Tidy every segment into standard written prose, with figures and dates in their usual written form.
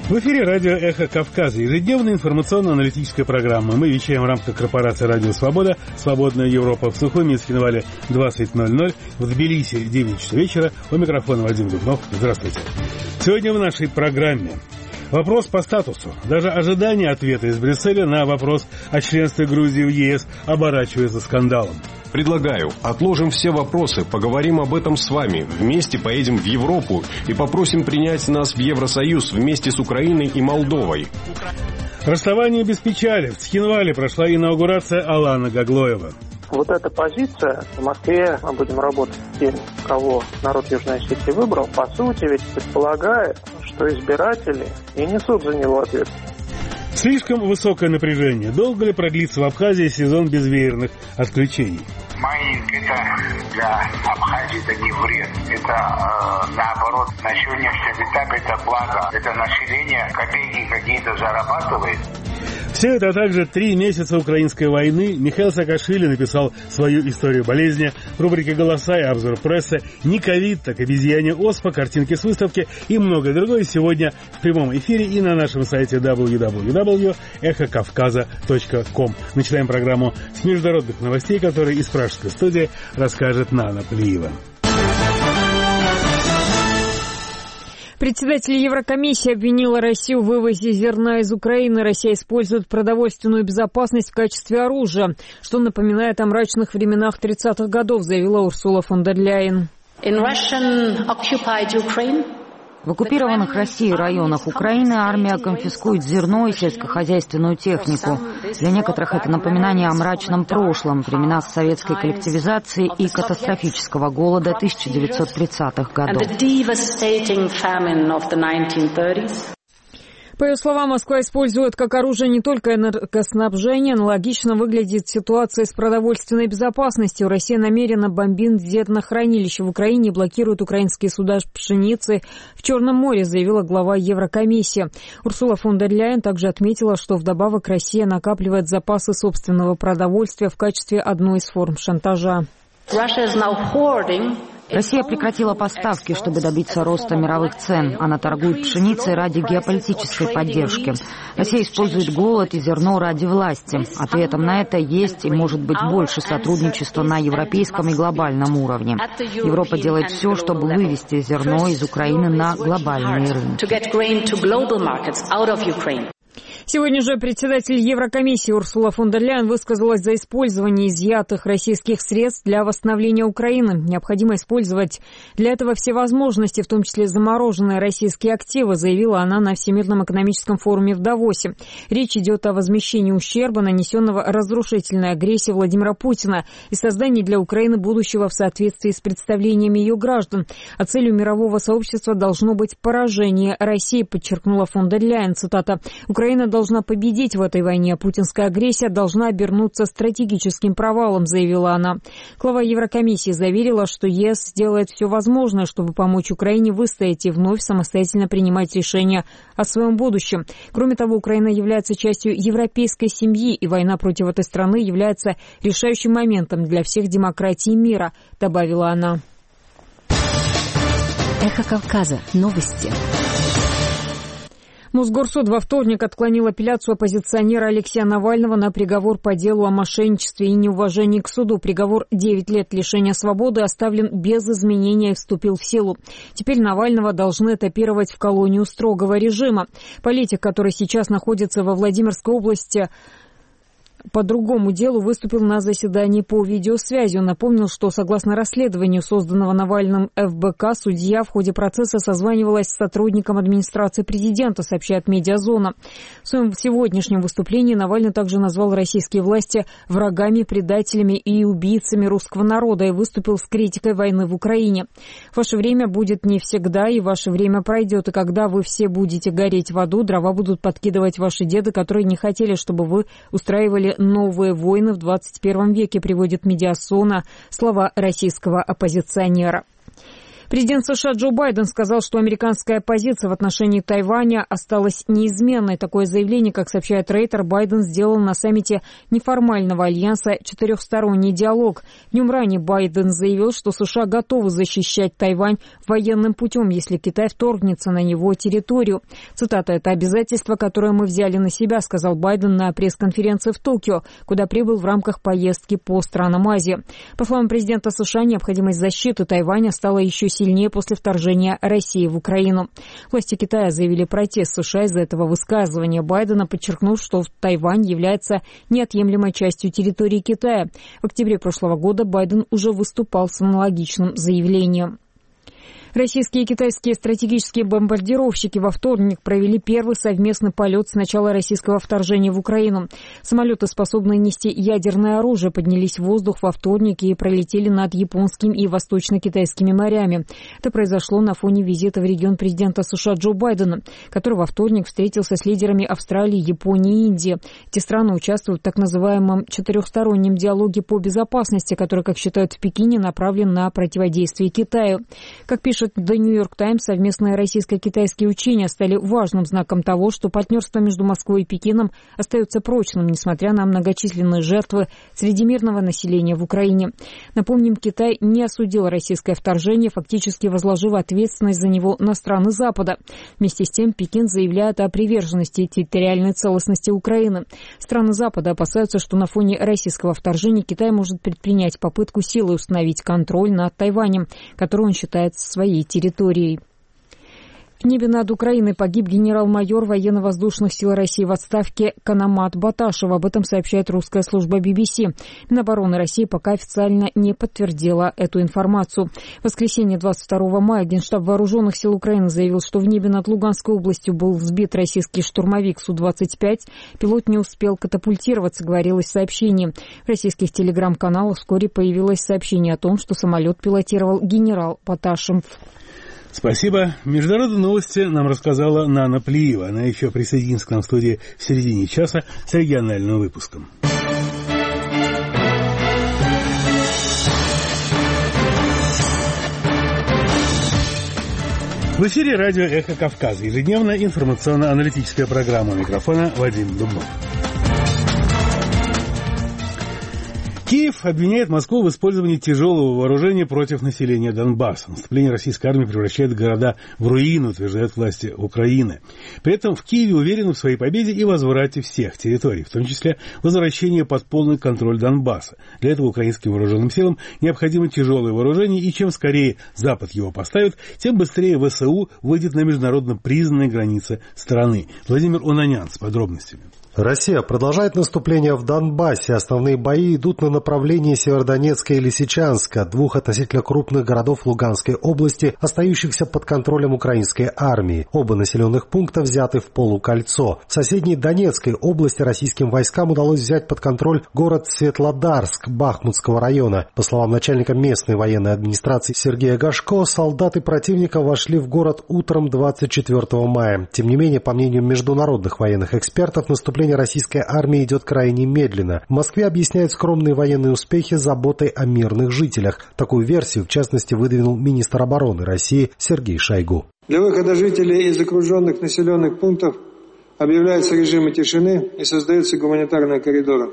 В эфире радио «Эхо Кавказа», ежедневная информационно-аналитическая программа. Мы вещаем в рамках корпорации «Радио Свобода», «Свободная Европа», в Сухой, Минске, Навале 20:00, в Тбилиси 9 часов вечера. У микрофона Вадим Дубнов. Здравствуйте. Сегодня в нашей программе вопрос по статусу. Даже ожидание ответа из Брюсселя на вопрос о членстве Грузии в ЕС оборачивается скандалом. Предлагаю, отложим все вопросы, поговорим об этом с вами. Вместе поедем в Европу и попросим принять нас в Евросоюз вместе с Украиной и Молдовой. Расставание без печали. В Цхинвале прошла инаугурация Алана Гаглоева. Вот эта позиция, в Москве мы будем работать с тем, кого народ Южной Осетии выбрал, по сути ведь предполагает, что избиратели и несут за него ответственность. Слишком высокое напряжение. Долго ли продлится в Абхазии сезон безвеерных отключений? Майнинг — это для Абхазии это не вред. Это, наоборот, на сегодняшнем этапе это благо. Это население копейки какие-то зарабатывает. Все это, а также 3 месяца украинской войны. Михаил Саакашвили написал свою историю болезни. В рубрике «Голоса» и обзор прессы. Не ковид, так обезьяне оспа, картинки с выставки и многое другое сегодня в прямом эфире и на нашем сайте www.эхокавказа.ком. Начинаем программу с международных новостей, которые из пражской студии расскажет Нана Плиева. Председатель Еврокомиссии обвинила Россию в вывозе зерна из Украины. Россия использует продовольственную безопасность в качестве оружия, что напоминает о мрачных временах 30-х годов, заявила Урсула фон дер Ляйен. В оккупированных Россией районах Украины армия конфискует зерно и сельскохозяйственную технику. Для некоторых это напоминание о мрачном прошлом, времена советской коллективизации и катастрофического голода 1930-х годов. По ее словам, Москва использует как оружие не только энергоснабжение. Аналогично выглядит ситуация с продовольственной безопасностью. Россия намеренно бомбит зернохранилища в Украине и блокирует украинские суда пшеницы в Черном море, заявила глава Еврокомиссии. Урсула фон дер Ляйен также отметила, что вдобавок Россия накапливает запасы собственного продовольствия в качестве одной из форм шантажа. Россия прекратила поставки, чтобы добиться роста мировых цен. Она торгует пшеницей ради геополитической поддержки. Россия использует голод и зерно ради власти. Ответом на это есть и может быть больше сотрудничества на европейском и глобальном уровне. Европа делает все, чтобы вывести зерно из Украины на глобальные рынки. Сегодня же председатель Еврокомиссии Урсула фон дер Ляйен высказалась за использование изъятых российских средств для восстановления Украины. Необходимо использовать для этого все возможности, в том числе замороженные российские активы, заявила она на Всемирном экономическом форуме в Давосе. Речь идет о возмещении ущерба, нанесенного разрушительной агрессией Владимира Путина, и создании для Украины будущего в соответствии с представлениями ее граждан. А целью мирового сообщества должно быть поражение России, подчеркнула фон дер Ляйен. Цитата: «Украина должна победить в этой войне, а путинская агрессия должна обернуться стратегическим провалом», заявила она. Глава Еврокомиссии заверила, что ЕС сделает все возможное, чтобы помочь Украине выстоять и вновь самостоятельно принимать решения о своем будущем. Кроме того, Украина является частью европейской семьи, и война против этой страны является решающим моментом для всех демократий мира, добавила она. Эхо Кавказа. Новости. Мосгорсуд во вторник отклонил апелляцию оппозиционера Алексея Навального на приговор по делу о мошенничестве и неуважении к суду. Приговор 9 лет лишения свободы оставлен без изменения и вступил в силу. Теперь Навального должны этапировать в колонию строгого режима. Политик, который сейчас находится во Владимирской области, по другому делу выступил на заседании по видеосвязи. Он напомнил, что согласно расследованию, созданного Навальным ФБК, судья в ходе процесса созванивалась с сотрудником администрации президента, сообщает «Медиазона». В своем сегодняшнем выступлении Навальный также назвал российские власти врагами, предателями и убийцами русского народа и выступил с критикой войны в Украине. «Ваше время будет не всегда, и ваше время пройдет, и когда вы все будете гореть в аду, дрова будут подкидывать ваши деды, которые не хотели, чтобы вы устраивали новые войны в 21 веке», приводит «Медиазона» слова российского оппозиционера. Президент США Джо Байден сказал, что американская позиция в отношении Тайваня осталась неизменной. Такое заявление, как сообщает Рейтер, Байден сделал на саммите неформального альянса «Четырехсторонний диалог». Днем ранее Байден заявил, что США готовы защищать Тайвань военным путем, если Китай вторгнется на его территорию. Цитата: «Это обязательство, которое мы взяли на себя», сказал Байден на пресс-конференции в Токио, куда прибыл в рамках поездки по странам Азии. По словам президента США, необходимость защиты Тайваня стала еще сильнее после вторжения России в Украину. Власти Китая заявили протест США из-за этого высказывания Байдена, подчеркнув, что Тайвань является неотъемлемой частью территории Китая. В октябре прошлого года Байден уже выступал с аналогичным заявлением. Российские и китайские стратегические бомбардировщики во вторник провели первый совместный полет с начала российского вторжения в Украину. Самолеты, способные нести ядерное оружие, поднялись в воздух во вторник и пролетели над японским и восточно-китайскими морями. Это произошло на фоне визита в регион президента США Джо Байдена, который во вторник встретился с лидерами Австралии, Японии и Индии. Эти страны участвуют в так называемом четырехстороннем диалоге по безопасности, который, как считают в Пекине, направлен на противодействие Китаю. Как пишет The New York Times, совместные российско-китайские учения стали важным знаком того, что партнерство между Москвой и Пекином остается прочным, несмотря на многочисленные жертвы среди мирного населения в Украине. Напомним, Китай не осудил российское вторжение, фактически возложив ответственность за него на страны Запада. Вместе с тем, Пекин заявляет о приверженности территориальной целостности Украины. Страны Запада опасаются, что на фоне российского вторжения Китай может предпринять попытку силой установить контроль над Тайванем, который он считает своей территорией. В небе над Украиной погиб генерал-майор военно-воздушных сил России в отставке Канамат Баташев. Об этом сообщает русская служба BBC. Минобороны России пока официально не подтвердила эту информацию. В воскресенье 22 мая Генштаб Вооруженных сил Украины заявил, что в небе над Луганской областью был сбит российский штурмовик Су-25. Пилот не успел катапультироваться, говорилось в сообщении. В российских телеграм-каналах вскоре появилось сообщение о том, что самолет пилотировал генерал Баташев. Спасибо. Международные новости нам рассказала Нана Плиева. Она еще присоединится к нам в студии в середине часа с региональным выпуском. В эфире радио «Эхо Кавказа». Ежедневная информационно-аналитическая программа. У микрофона Вадим Дубнов. Киев обвиняет Москву в использовании тяжелого вооружения против населения Донбасса. Наступление российской армии превращает города в руины, утверждают власти Украины. При этом в Киеве уверены в своей победе и возврате всех территорий, в том числе возвращении под полный контроль Донбасса. Для этого украинским вооруженным силам необходимо тяжелое вооружение, и чем скорее Запад его поставит, тем быстрее ВСУ выйдет на международно признанные границы страны. Владимир Онанян с подробностями. Россия продолжает наступление в Донбассе. Основные бои идут на направлении Северодонецка и Лисичанска, двух относительно крупных городов Луганской области, остающихся под контролем украинской армии. Оба населенных пункта взяты в полукольцо. В соседней Донецкой области российским войскам удалось взять под контроль город Светлодарск Бахмутского района. По словам начальника местной военной администрации Сергея Гашко, солдаты противника вошли в город утром 24 мая. Тем не менее, по мнению международных военных экспертов, наступление российской армии идет крайне медленно. В Москве объясняют скромные военные успехи заботой о мирных жителях. Такую версию, в частности, выдвинул министр обороны России Сергей Шойгу. Для выхода жителей из окруженных населенных пунктов объявляются режимы тишины и создаются гуманитарные коридоры.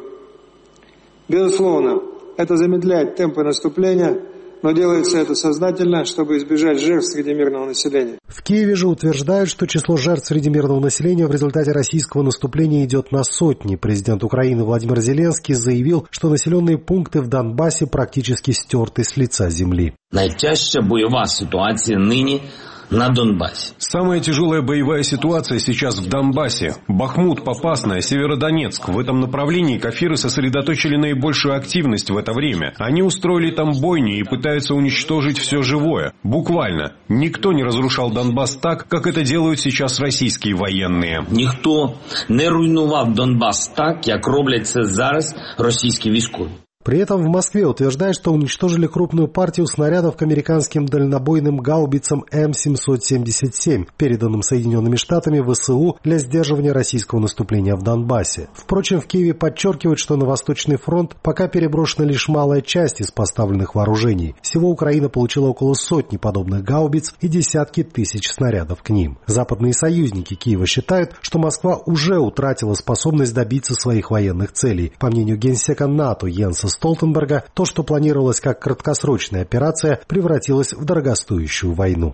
Безусловно, это замедляет темпы наступления, но делается это сознательно, чтобы избежать жертв среди мирного населения. В Киеве же утверждают, что число жертв среди мирного населения в результате российского наступления идет на сотни. Президент Украины Владимир Зеленский заявил, что населенные пункты в Донбассе практически стерты с лица земли. Найтяжча бойова ситуация ныне на Донбассе. Самая тяжелая боевая ситуация сейчас в Донбассе. Бахмут, Попасная, Северодонецк. В этом направлении кафиры сосредоточили наибольшую активность в это время. Они устроили там бойни и пытаются уничтожить все живое. Буквально. Никто не разрушал Донбасс так, как это делают сейчас российские военные. Никто не руйнував Донбас так, як роблять це зараз російські військові. При этом в Москве утверждают, что уничтожили крупную партию снарядов к американским дальнобойным гаубицам М777, переданным Соединенными Штатами ВСУ для сдерживания российского наступления в Донбассе. Впрочем, в Киеве подчеркивают, что на Восточный фронт пока переброшена лишь малая часть из поставленных вооружений. Всего Украина получила около сотни подобных гаубиц и десятки тысяч снарядов к ним. Западные союзники Киева считают, что Москва уже утратила способность добиться своих военных целей. По мнению генсека НАТО Йенса Столтенберга, то, что планировалось как краткосрочная операция, превратилось в дорогостоящую войну.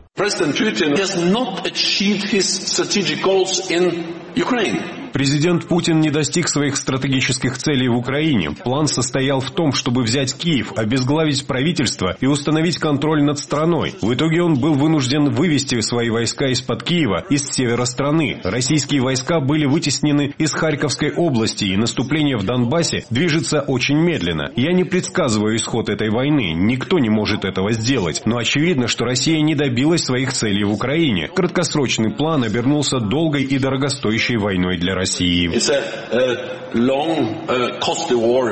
Президент Путин не достиг своих стратегических целей в Украине. План состоял в том, чтобы взять Киев, обезглавить правительство и установить контроль над страной. В итоге он был вынужден вывести свои войска из-под Киева, из севера страны. Российские войска были вытеснены из Харьковской области, и наступление в Донбассе движется очень медленно. Я не предсказываю исход этой войны, никто не может этого сделать. Но очевидно, что Россия не добилась своих целей в Украине. Краткосрочный план обернулся долгой и дорогостоящей войной для России. It's a long, costly war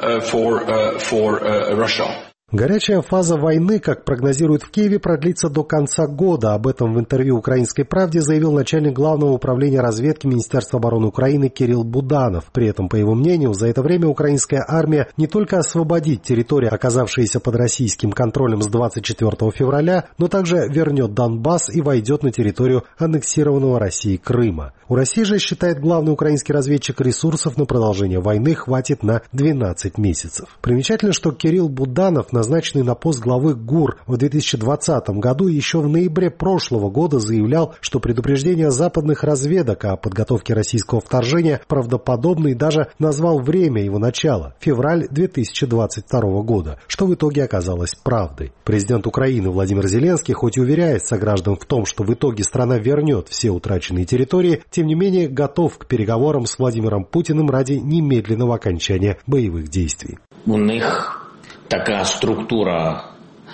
for Russia. Горячая фаза войны, как прогнозируют в Киеве, продлится до конца года. Об этом в интервью «Украинской правде» заявил начальник Главного управления разведки Министерства обороны Украины Кирилл Буданов. При этом, по его мнению, за это время украинская армия не только освободит территории, оказавшиеся под российским контролем с 24 февраля, но также вернет Донбасс и войдет на территорию аннексированного Россией Крыма. У России же, считает главный украинский разведчик, ресурсов на продолжение войны хватит на 12 месяцев. Примечательно, что Кирилл Буданов, назначенный на пост главы ГУР в 2020 году, еще в ноябре прошлого года заявлял, что предупреждения западных разведок о подготовке российского вторжения правдоподобны, и даже назвал время его начала – февраль 2022 года, что в итоге оказалось правдой. Президент Украины Владимир Зеленский хоть и уверяет сограждан в том, что в итоге страна вернет все утраченные территории, тем не менее готов к переговорам с Владимиром Путиным ради немедленного окончания боевых действий. У них така структура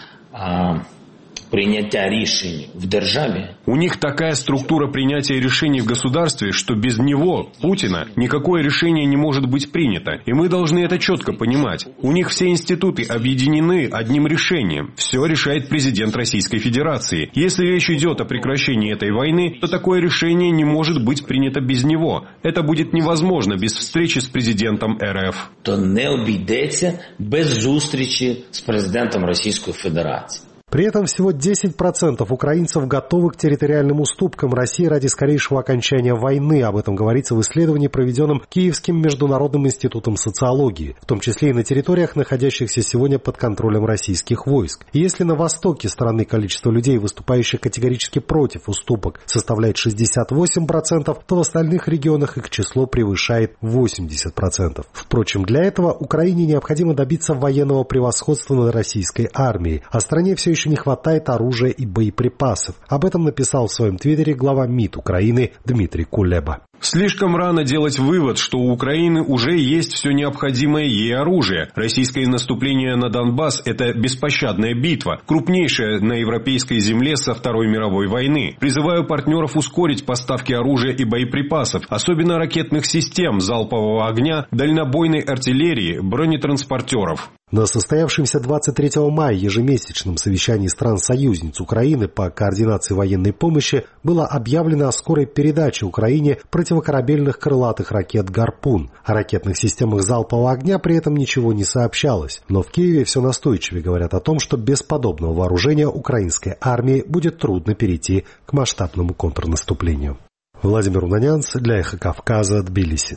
прийняття рішень в державі. У них такая структура принятия решений в государстве, что без него, Путина, никакое решение не может быть принято. И мы должны это четко понимать. У них все институты объединены одним решением. Все решает президент Российской Федерации. Если речь идет о прекращении этой войны, то такое решение не может быть принято без него. Это будет невозможно без встречи с президентом РФ. То не обійдеться без зустрічі з президентом Російської Федерації. При этом всего 10% украинцев готовы к территориальным уступкам России ради скорейшего окончания войны. Об этом говорится в исследовании, проведенном Киевским международным институтом социологии, в том числе и на территориях, находящихся сегодня под контролем российских войск. И если на востоке страны количество людей, выступающих категорически против уступок, составляет 68%, то в остальных регионах их число превышает 80%. Впрочем, для этого Украине необходимо добиться военного превосходства над российской армией, а стране все еще не хватает оружия и боеприпасов. Об этом написал в своем твиттере глава МИД Украины Дмитрий Кулеба. Слишком рано делать вывод, что у Украины уже есть все необходимое ей оружие. Российское наступление на Донбасс – это беспощадная битва, крупнейшая на европейской земле со Второй мировой войны. Призываю партнеров ускорить поставки оружия и боеприпасов, особенно ракетных систем залпового огня, дальнобойной артиллерии, бронетранспортеров. На состоявшемся 23 мая ежемесячном совещании стран-союзниц Украины по координации военной помощи было объявлено о скорой передаче Украине противокорабельных крылатых ракет «Гарпун». О ракетных системах залпового огня при этом ничего не сообщалось. Но в Киеве все настойчивее говорят о том, что без подобного вооружения украинской армии будет трудно перейти к масштабному контрнаступлению. Владимир Унанянц для «Эхо Кавказа», Тбилиси.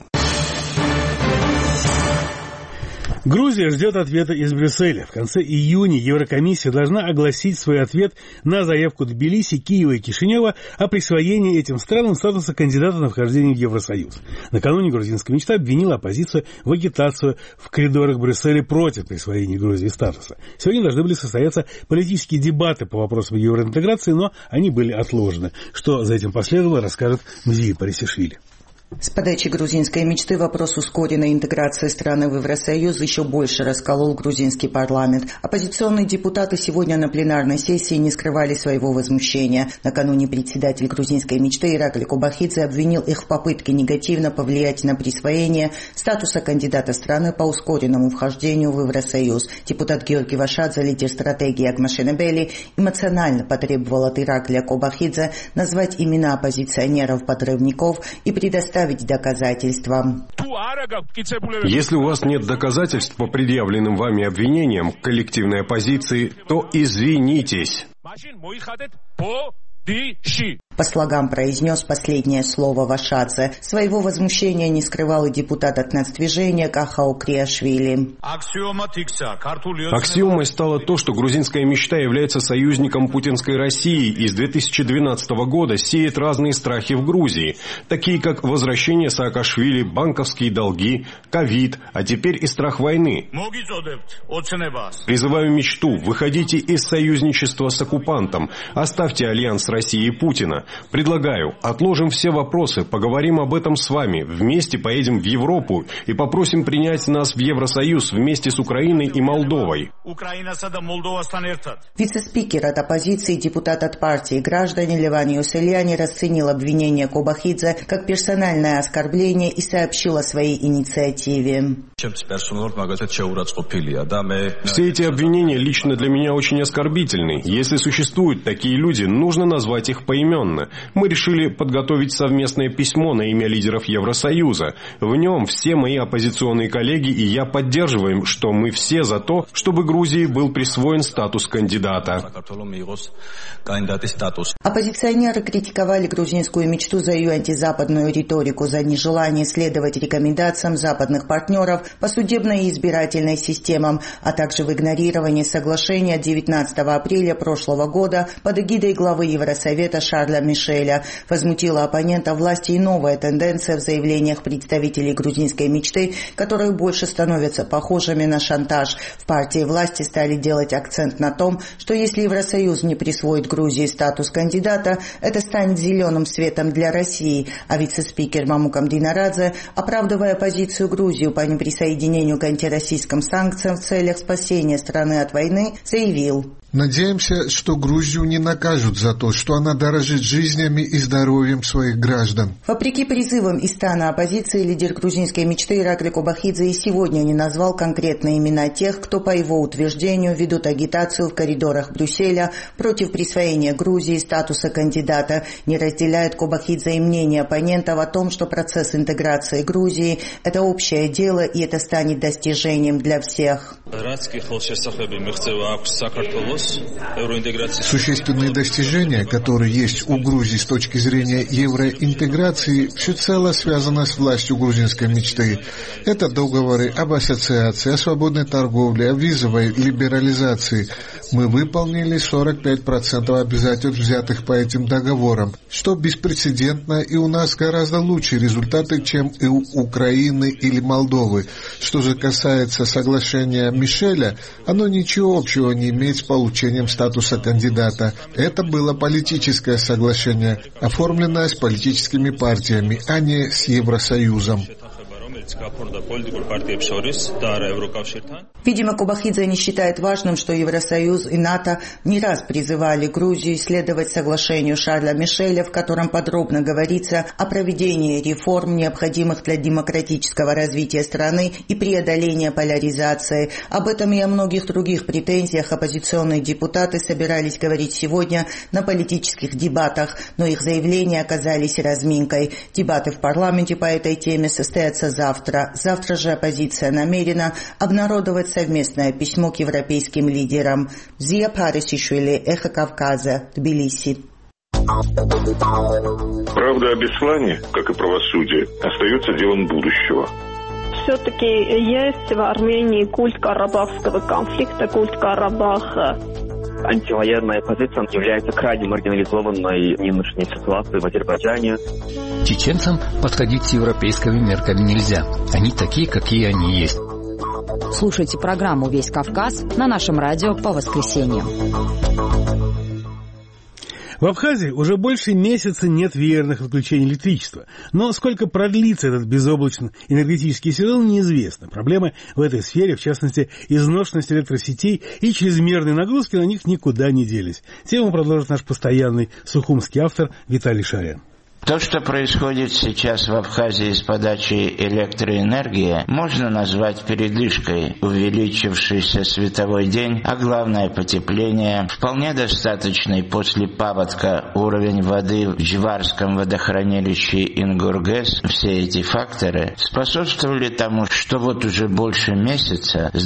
Грузия ждет ответа из Брюсселя. В конце июня Еврокомиссия должна огласить свой ответ на заявку Тбилиси, Киева и Кишинева о присвоении этим странам статуса кандидата на вхождение в Евросоюз. Накануне грузинская мечта обвинила оппозицию в агитацию в коридорах Брюсселя против присвоения Грузии статуса. Сегодня должны были состояться политические дебаты по вопросам евроинтеграции, но они были отложены. Что за этим последовало, расскажет Мзия Парисишвили. С подачи грузинской мечты вопрос ускоренной интеграции страны в Евросоюз еще больше расколол грузинский парламент. Оппозиционные депутаты сегодня на пленарной сессии не скрывали своего возмущения. Накануне председатель грузинской мечты Иракли Кобахидзе обвинил их в попытке негативно повлиять на присвоение статуса кандидата страны по ускоренному вхождению в Евросоюз. Депутат Георгий Вашадзе, лидер стратегии Агмашенебели, эмоционально потребовал от Иракля Кобахидзе назвать имена оппозиционеров-подрывников и предоставить доказательства. Если у вас нет доказательств по предъявленным вами обвинениям коллективной оппозиции, то извинитесь. По слогам произнес последнее слово Вашадзе. Своего возмущения не скрывал и депутат от нацдвижения Кахау Криашвили. Аксиомой стало то, что грузинская мечта является союзником путинской России и с 2012 года сеет разные страхи в Грузии, такие как возвращение Саакашвили, банковские долги, ковид, а теперь и страх войны. Призываю мечту, выходите из союзничества с оккупантом, оставьте альянс России и Путина. Предлагаю, отложим все вопросы, поговорим об этом с вами, вместе поедем в Европу и попросим принять нас в Евросоюз вместе с Украиной и Молдовой. Вице-спикер от оппозиции, депутат от партии «Граждане» Леван Юсельяни расценил обвинение Кобахидзе как персональное оскорбление и сообщил о своей инициативе. Все эти обвинения лично для меня очень оскорбительны. Если существуют такие люди, нужно назвать их поименно. Мы решили подготовить совместное письмо на имя лидеров Евросоюза. В нем все мои оппозиционные коллеги и я поддерживаем, что мы все за то, чтобы Грузии был присвоен статус кандидата. Оппозиционеры критиковали грузинскую мечту за ее антизападную риторику, за нежелание следовать рекомендациям западных партнеров по судебной и избирательной системам, а также в игнорировании соглашения 19 апреля прошлого года под эгидой главы Евросовета Шарля Мишеля. Возмутила оппонента власти и новая тенденция в заявлениях представителей грузинской мечты, которые больше становятся похожими на шантаж. В партии власти стали делать акцент на том, что если Евросоюз не присвоит Грузии статус кандидата, это станет зеленым светом для России. А вице-спикер Мамукам Динарадзе, оправдывая позицию Грузии по неприсоединению к антироссийским санкциям в целях спасения страны от войны, заявил: «Надеемся, что Грузию не накажут за то, что она дорожит жизнями и здоровьем своих граждан». Вопреки призывам из стана оппозиции, лидер грузинской мечты Иракли Кобахидзе и сегодня не назвал конкретные имена тех, кто, по его утверждению, ведут агитацию в коридорах Брюсселя против присвоения Грузии статуса кандидата. Не разделяет Кобахидзе и мнение оппонентов о том, что процесс интеграции Грузии – это общее дело и это станет достижением для всех. Существенные достижения, которые есть у Грузии с точки зрения евроинтеграции, всецело связаны с властью грузинской мечты. Это договоры об ассоциации, о свободной торговле, о визовой либерализации. Мы выполнили 45% обязательств, взятых по этим договорам, что беспрецедентно, и у нас гораздо лучшие результаты, чем и у Украины или Молдовы. Что же касается соглашения Мишеля, оно ничего общего не имеет с получением статуса кандидата. Это было политическое соглашение, оформленное с политическими партиями, а не с Евросоюзом. Видимо, Кобахидзе не считает важным, что Евросоюз и НАТО не раз призывали Грузию следовать соглашению Шарля Мишеля, в котором подробно говорится о проведении реформ, необходимых для демократического развития страны и преодоления поляризации. Об этом и о многих других претензиях оппозиционные депутаты собирались говорить сегодня на политических дебатах, но их заявления оказались разминкой. Дебаты в парламенте по этой теме состоятся завтра. Завтра же оппозиция намерена обнародовать совместное письмо к европейским лидерам. Зия Парисишвили, Эхо Кавказа, Тбилиси. Правда о Беслане, как и правосудие, остается делом будущего. Все-таки есть в Армении культ карабахского конфликта, культ Карабаха. Антивоенная позиция является крайне маргинализованной в нынешней ситуации в Азербайджане. Чеченцам подходить с европейскими мерками нельзя. Они такие, какие они есть. Слушайте программу «Весь Кавказ» на нашем радио по воскресеньям. В Абхазии уже больше месяца нет веерных отключений электричества. Но сколько продлится этот безоблачный энергетический сезон, неизвестно. Проблемы в этой сфере, в частности, изношенность электросетей и чрезмерные нагрузки на них никуда не делись. Тему продолжит наш постоянный сухумский автор Виталий Шарян. То, что происходит сейчас в Абхазии с подачей электроэнергии, можно назвать передышкой. Увеличившийся световой день, а главное потепление, вполне достаточный после паводка уровень воды в Джварском водохранилище Ингургэс, все эти факторы способствовали тому, что вот уже больше месяца, с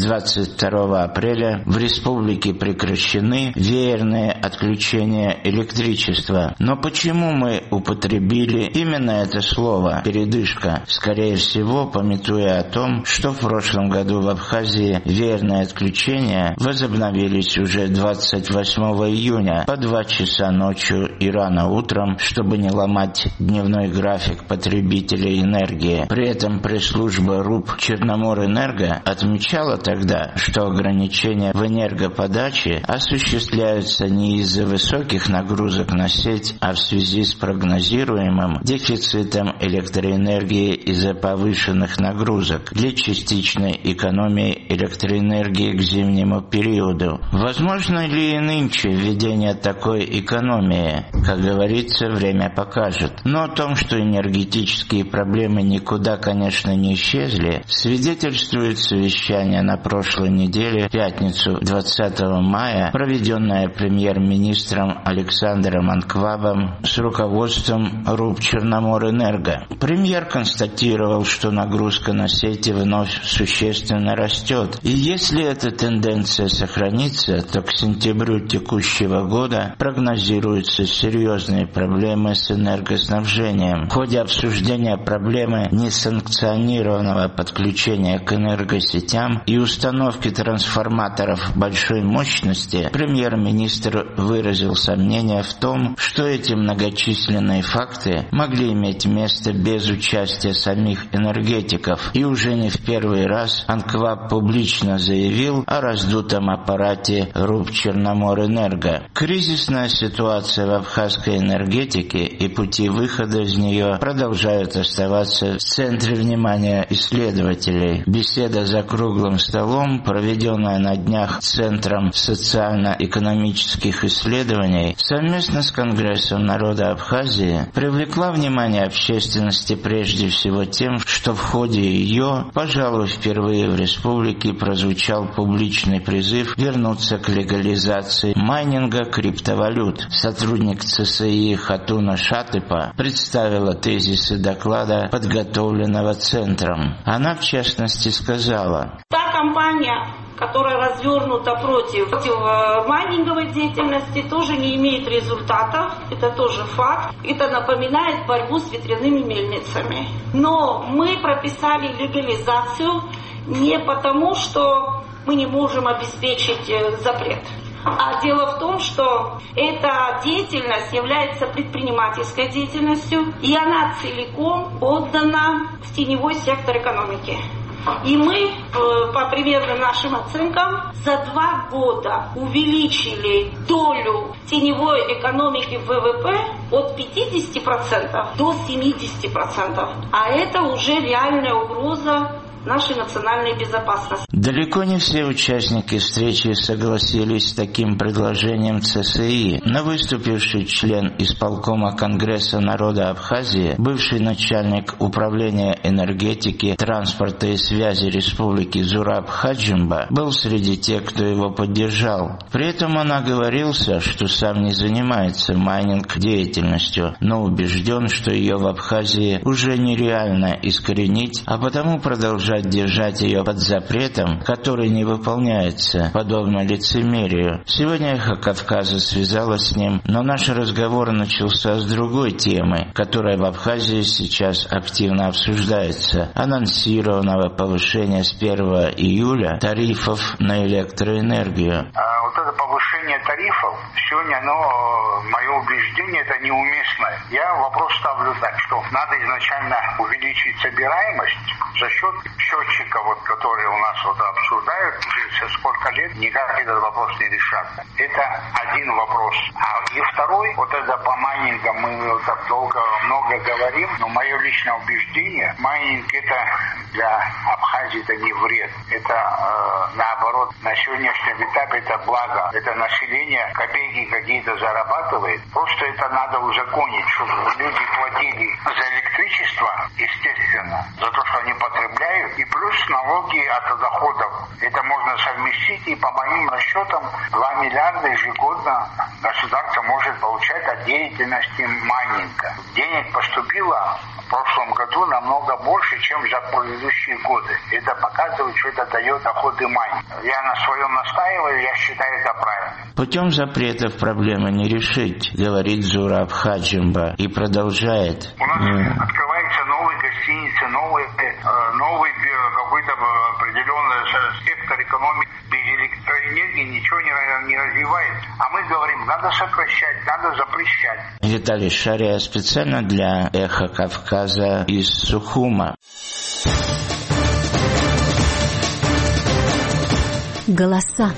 22 апреля, в республике прекращены веерные отключения электричества. Но почему мы употребили именно это слово «передышка», скорее всего, памятуя о том, что в прошлом году в Абхазии веерные отключения возобновились уже 28 июня по 2 часа ночью и рано утром, чтобы не ломать дневной график потребителей энергии. При этом пресс-служба РУП «Черноморэнерго» отмечала тогда, что ограничения в энергоподаче осуществляются не из-за высоких нагрузок на сеть, а в связи с прогнозируемым дефицитом электроэнергии из-за повышенных нагрузок для частичной экономии электроэнергии к зимнему периоду. Возможно ли и нынче введение такой экономии? Как говорится, время покажет. Но о том, что энергетические проблемы никуда, конечно, не исчезли, свидетельствует совещание на прошлой неделе, в пятницу 20 мая, проведенное премьер-министром Александром Анквабом с руководством РУП «Черноморэнерго». Премьер констатировал, что нагрузка на сети вновь существенно растет. И если эта тенденция сохранится, то к сентябрю текущего года прогнозируются серьезные проблемы с энергоснабжением. В ходе обсуждения проблемы несанкционированного подключения к энергосетям и установки трансформаторов большой мощности, премьер-министр выразил сомнение в том, что эти многочисленные факты могли иметь место без участия самих энергетиков. И уже не в первый раз Анкваб публично заявил о раздутом аппарате РУП «Черноморэнерго». Кризисная ситуация в абхазской энергетике и пути выхода из нее продолжают оставаться в центре внимания исследователей. Беседа за круглым столом, проведенная на днях Центром социально-экономических исследований совместно с Конгрессом народа Абхазии, привлекла внимание общественности прежде всего тем, что в ходе ее, пожалуй, впервые в республике прозвучал публичный призыв вернуться к легализации майнинга криптовалют. Сотрудник ЦСИ Хатуна Шатыпа представила тезисы доклада, подготовленного Центром. Она, в частности, сказала: «Та компания, которая развернута против майнинговой деятельности, тоже не имеет результатов. Это тоже факт. Это напоминает борьбу с ветряными мельницами. Но мы прописали легализацию не потому, что мы не можем обеспечить запрет. А дело в том, что эта деятельность является предпринимательской деятельностью, и она целиком отдана в теневой сектор экономики. И мы, по примерным нашим оценкам, за 2 года увеличили долю теневой экономики в ВВП от 50% до 70%. А это уже реальная угроза нашей национальной безопасности. Далеко не все участники встречи согласились с таким предложением ЦСИ, но выступивший член исполкома Конгресса народа Абхазии, бывший начальник управления энергетики, транспорта и связи республики Зураб Хаджимба был среди тех, кто его поддержал. При этом он оговорился, что сам не занимается майнинг-деятельностью, но убежден, что ее в Абхазии уже нереально искоренить, а потому продолжать держать ее под запретом, который не выполняется, подобно лицемерию. Сегодня «Эхо Кавказа» связалась с ним, но наш разговор начался с другой темы, которая в Абхазии сейчас активно обсуждается: анонсированного повышения с 1 июля тарифов на электроэнергию. Вот это повышение повышение тарифов сегодня, мое убеждение, это неуместное. Я вопрос ставлю так, что надо изначально увеличить собираемость за счет счетчика, которые у нас обсуждают, уже сколько лет никак этот вопрос не решается. Это один вопрос. И второй, это по майнингам мы так много говорим, но мое личное убеждение, майнинг это для Абхазии это не вред. Это наоборот, на сегодняшнем этапе это благо. Это население копейки какие-то зарабатывает. Просто это надо узаконить, чтобы люди платили за электричество, естественно, за то, что они потребляют, и плюс налоги от доходов. Это можно совместить, и по моим расчетам 2 миллиарда ежегодно государство может получать от деятельности майнинга. Денег поступило в прошлом году намного больше, чем за предыдущие годы. Это показывает, что это дает доходы майнинга. Я на своем настаиваю, я считаю это правильно. Путем запретов проблемы не решить, говорит Зураб Хаджимба и продолжает. У нас открываются новые гостиницы, новый какой-то определенный сектор экономики. Без электроэнергии ничего не развивает. А мы говорим, надо сокращать, надо запрещать. Виталий Шария специально для «Эхо Кавказа» из Сухума. Голоса.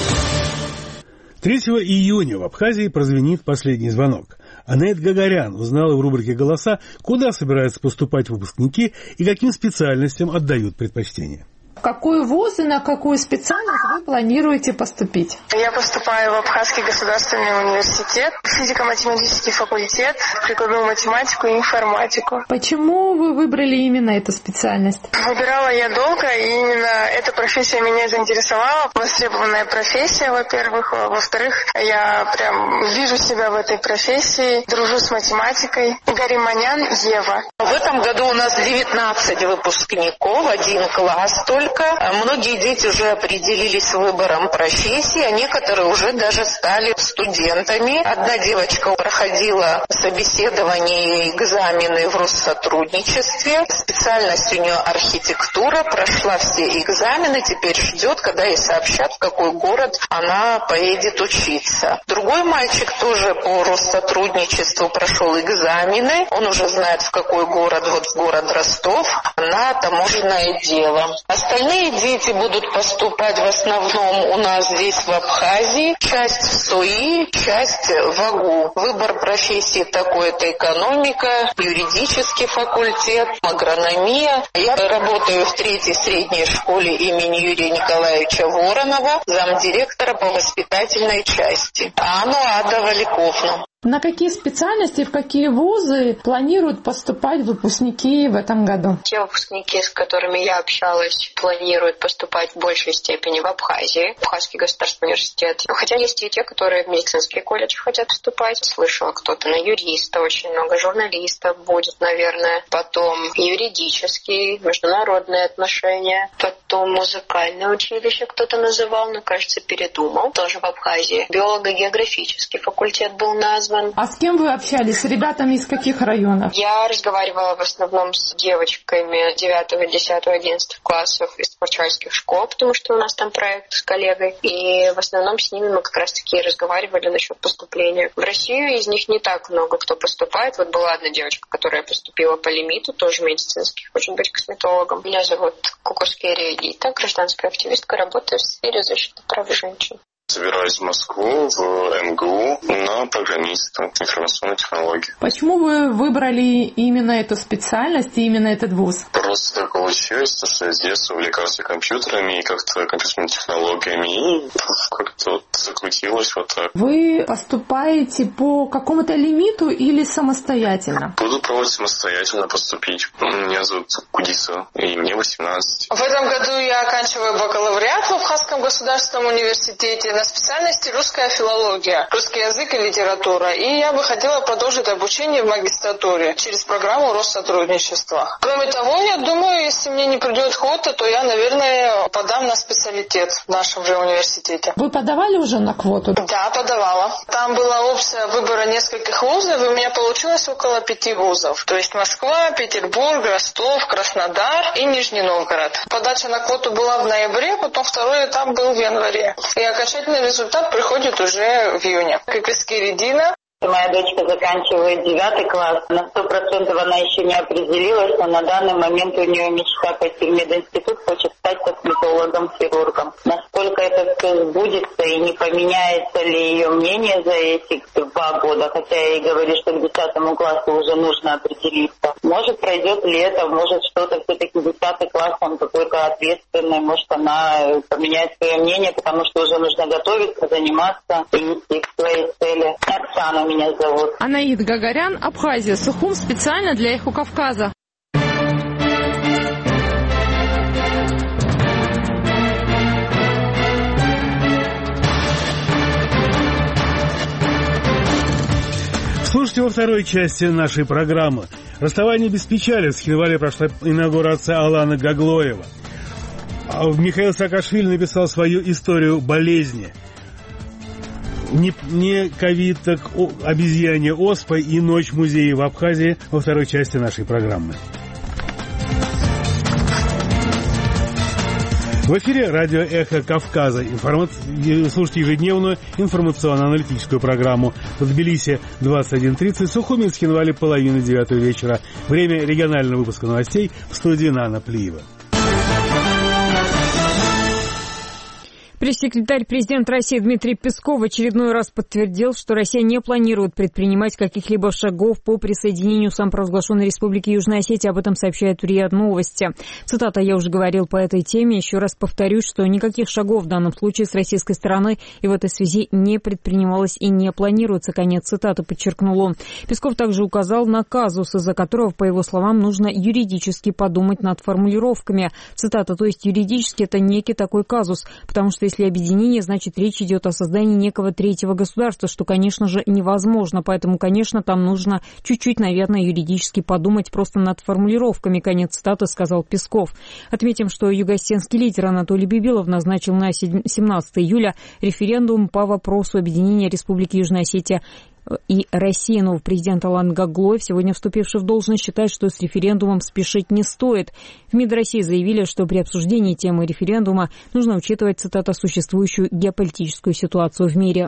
3 июня в Абхазии прозвенит последний звонок. Анет Гагарян узнала в рубрике «Голоса», куда собираются поступать выпускники и каким специальностям отдают предпочтение. В какой вуз и на какую специальность вы планируете поступить? Я поступаю в Абхазский государственный университет, физико-математический факультет, прикладную математику и информатику. Почему вы выбрали именно эту специальность? Выбирала я долго, и именно эта профессия меня заинтересовала. Востребованная профессия, во-первых. Во-вторых, я прям вижу себя в этой профессии, дружу с математикой. Гариманян Ева. В этом году у нас 19 выпускников, 1 класс только. Многие дети уже определились с выбором профессии, а некоторые уже даже стали студентами. Одна девочка проходила собеседование и экзамены в Россотрудничестве. Специальность у нее архитектура, прошла все экзамены, теперь ждет, когда ей сообщат, в какой город она поедет учиться. Другой мальчик тоже по Россотрудничеству прошел экзамены. Он уже знает, в какой город, в город Ростов, на таможенное дело. Остальные дети будут поступать в основном у нас здесь в Абхазии. Часть в СОИ, часть в АГУ. Выбор профессии такой — это экономика, юридический факультет, агрономия. Я работаю в 3-й средней школе имени Юрия Николаевича Воронова, замдиректора по воспитательной части. Ада Валиковна. На какие специальности, в какие вузы планируют поступать выпускники в этом году? Те выпускники, с которыми я общалась, планируют поступать в большей степени в Абхазии, Абхазский государственный университет. Хотя есть и те, которые в медицинский колледж хотят поступать. Слышала, кто-то на юриста, очень много журналистов будет, наверное. Потом юридический, международные отношения. Потом музыкальное училище кто-то называл, но, кажется, передумал. Тоже в Абхазии. Биолого-географический факультет был назван. А с кем вы общались? С ребятами из каких районов? Я разговаривала в основном с девочками 9, 10, 11 классов из творческих школ, потому что у нас там проект с коллегой. И в основном с ними мы как раз-таки разговаривали насчет поступления. В Россию из них не так много кто поступает. Вот была одна девочка, которая поступила по лимиту, тоже медицинский, хочет быть косметологом. Меня зовут Кукускерия Гита, гражданская активистка, работаю в сфере защиты прав женщин. Собираюсь в Москву, в МГУ, на программиста информационной технологии. Почему вы выбрали именно эту специальность и именно этот вуз? Просто так получилось, что я с детства увлекался компьютерами и как-то компьютерными технологиями, и как-то вот закрутилось вот так. Вы поступаете по какому-то лимиту или самостоятельно? Буду пробовать самостоятельно поступить. Меня зовут Кудиса, и мне 18. В этом году я оканчиваю бакалавриат в Абхазском государственном университете на специальности русская филология, русский язык и литература. И я бы хотела продолжить обучение в магистратуре через программу Россотрудничества. Кроме того, я думаю, если мне не придет квота, то я, наверное, подам на специалитет в нашем же университете. Вы подавали уже на квоту? Да, подавала. Там была опция выбора нескольких вузов, и у меня получилось около 5 вузов. То есть Москва, Петербург, Ростов, Краснодар и Нижний Новгород. Подача на квоту была в ноябре, потом второй этап был в январе. И окончательный результат приходит уже в июне. Как из Киридина. Моя дочка заканчивает 9 класс. На 100% она еще не определилась, но на данный момент у нее мечта пойти в мединститут, хочет стать косметологом, хирургом. Насколько это все сбудется и не поменяется ли ее мнение за эти 2 года, хотя я ей говорю, что к 10 классу уже нужно определиться. Может, пройдет лето, может, что-то все-таки 10 класс, он какой-то ответственный, может, она поменяет свое мнение, потому что уже нужно готовиться, заниматься и идти к своей цели. Оксана меня зовут. Анаид Гагарян, Абхазия, Сухум, специально для Эхо Кавказа. Слушайте во второй части нашей программы. Расставание без печали. В Схинвале прошла инаугурация Алана Гаглоева. Михаил Саакашвили написал свою историю болезни. Не ковид, так обезьянья оспа и ночь в музее в Абхазии во второй части нашей программы. В эфире радио «Эхо Кавказа». Слушайте ежедневную информационно-аналитическую программу. В Тбилиси 21:30, Сухуми, Схинвале 8:30 вечера. Время регионального выпуска новостей в студии Нана Плиева. Пресс-секретарь президента России Дмитрий Песков в очередной раз подтвердил, что Россия не планирует предпринимать каких-либо шагов по присоединению самопровозглашенной Республики Южная Осетия. Об этом сообщает РИА Новости. Цитата: «Я уже говорил по этой теме. Еще раз повторюсь, что никаких шагов в данном случае с российской стороны и в этой связи не предпринималось и не планируется». Конец цитаты, подчеркнул он. Песков также указал на казус, из-за которого, по его словам, нужно юридически подумать над формулировками. Цитата: «То есть юридически это некий такой казус, потому что если объединение, значит, речь идет о создании некого третьего государства, что, конечно же, невозможно. Поэтому, конечно, там нужно чуть-чуть, наверное, юридически подумать просто над формулировками». Конец цитаты, сказал Песков. Отметим, что югоосетинский лидер Анатолий Бибилов назначил на 17 июля референдум по вопросу объединения Республики Южная Осетия и России. Новый президент Алан Гаглоев, сегодня вступивший в должность, считает, что с референдумом спешить не стоит. В МИД России заявили, что при обсуждении темы референдума нужно учитывать, цитата, «существующую геополитическую ситуацию в мире».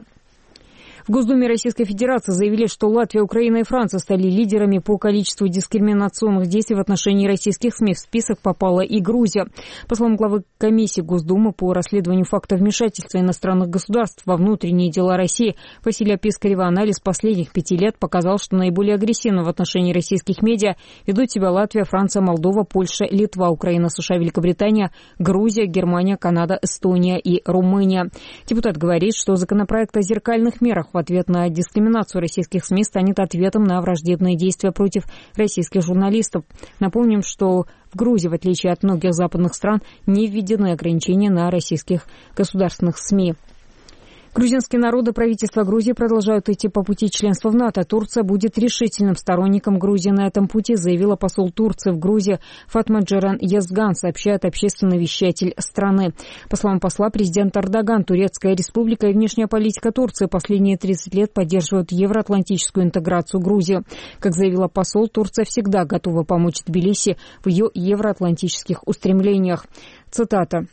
В Госдуме Российской Федерации заявили, что Латвия, Украина и Франция стали лидерами по количеству дискриминационных действий в отношении российских СМИ. В список попала и Грузия. По словам главы комиссии Госдумы по расследованию фактов вмешательства иностранных государств во внутренние дела России Василия Пискарева, анализ последних 5 лет показал, что наиболее агрессивно в отношении российских медиа ведут себя Латвия, Франция, Молдова, Польша, Литва, Украина, США, Великобритания, Грузия, Германия, Канада, Эстония и Румыния. Депутат говорит, что законопроект о зеркальных мерах в ответ на дискриминацию российских СМИ станет ответом на враждебные действия против российских журналистов. Напомним, что в Грузии, в отличие от многих западных стран, не введены ограничения на российских государственных СМИ. Грузинские народы, правительство Грузии продолжают идти по пути членства в НАТО. Турция будет решительным сторонником Грузии на этом пути, заявила посол Турции в Грузии Фатма Джеран Язган, сообщает общественный вещатель страны. По словам посла, президент Эрдоган, Турецкая республика и внешняя политика Турции последние 30 лет поддерживают евроатлантическую интеграцию Грузии. Как заявила посол, Турция всегда готова помочь Тбилиси в ее евроатлантических устремлениях. Цитата: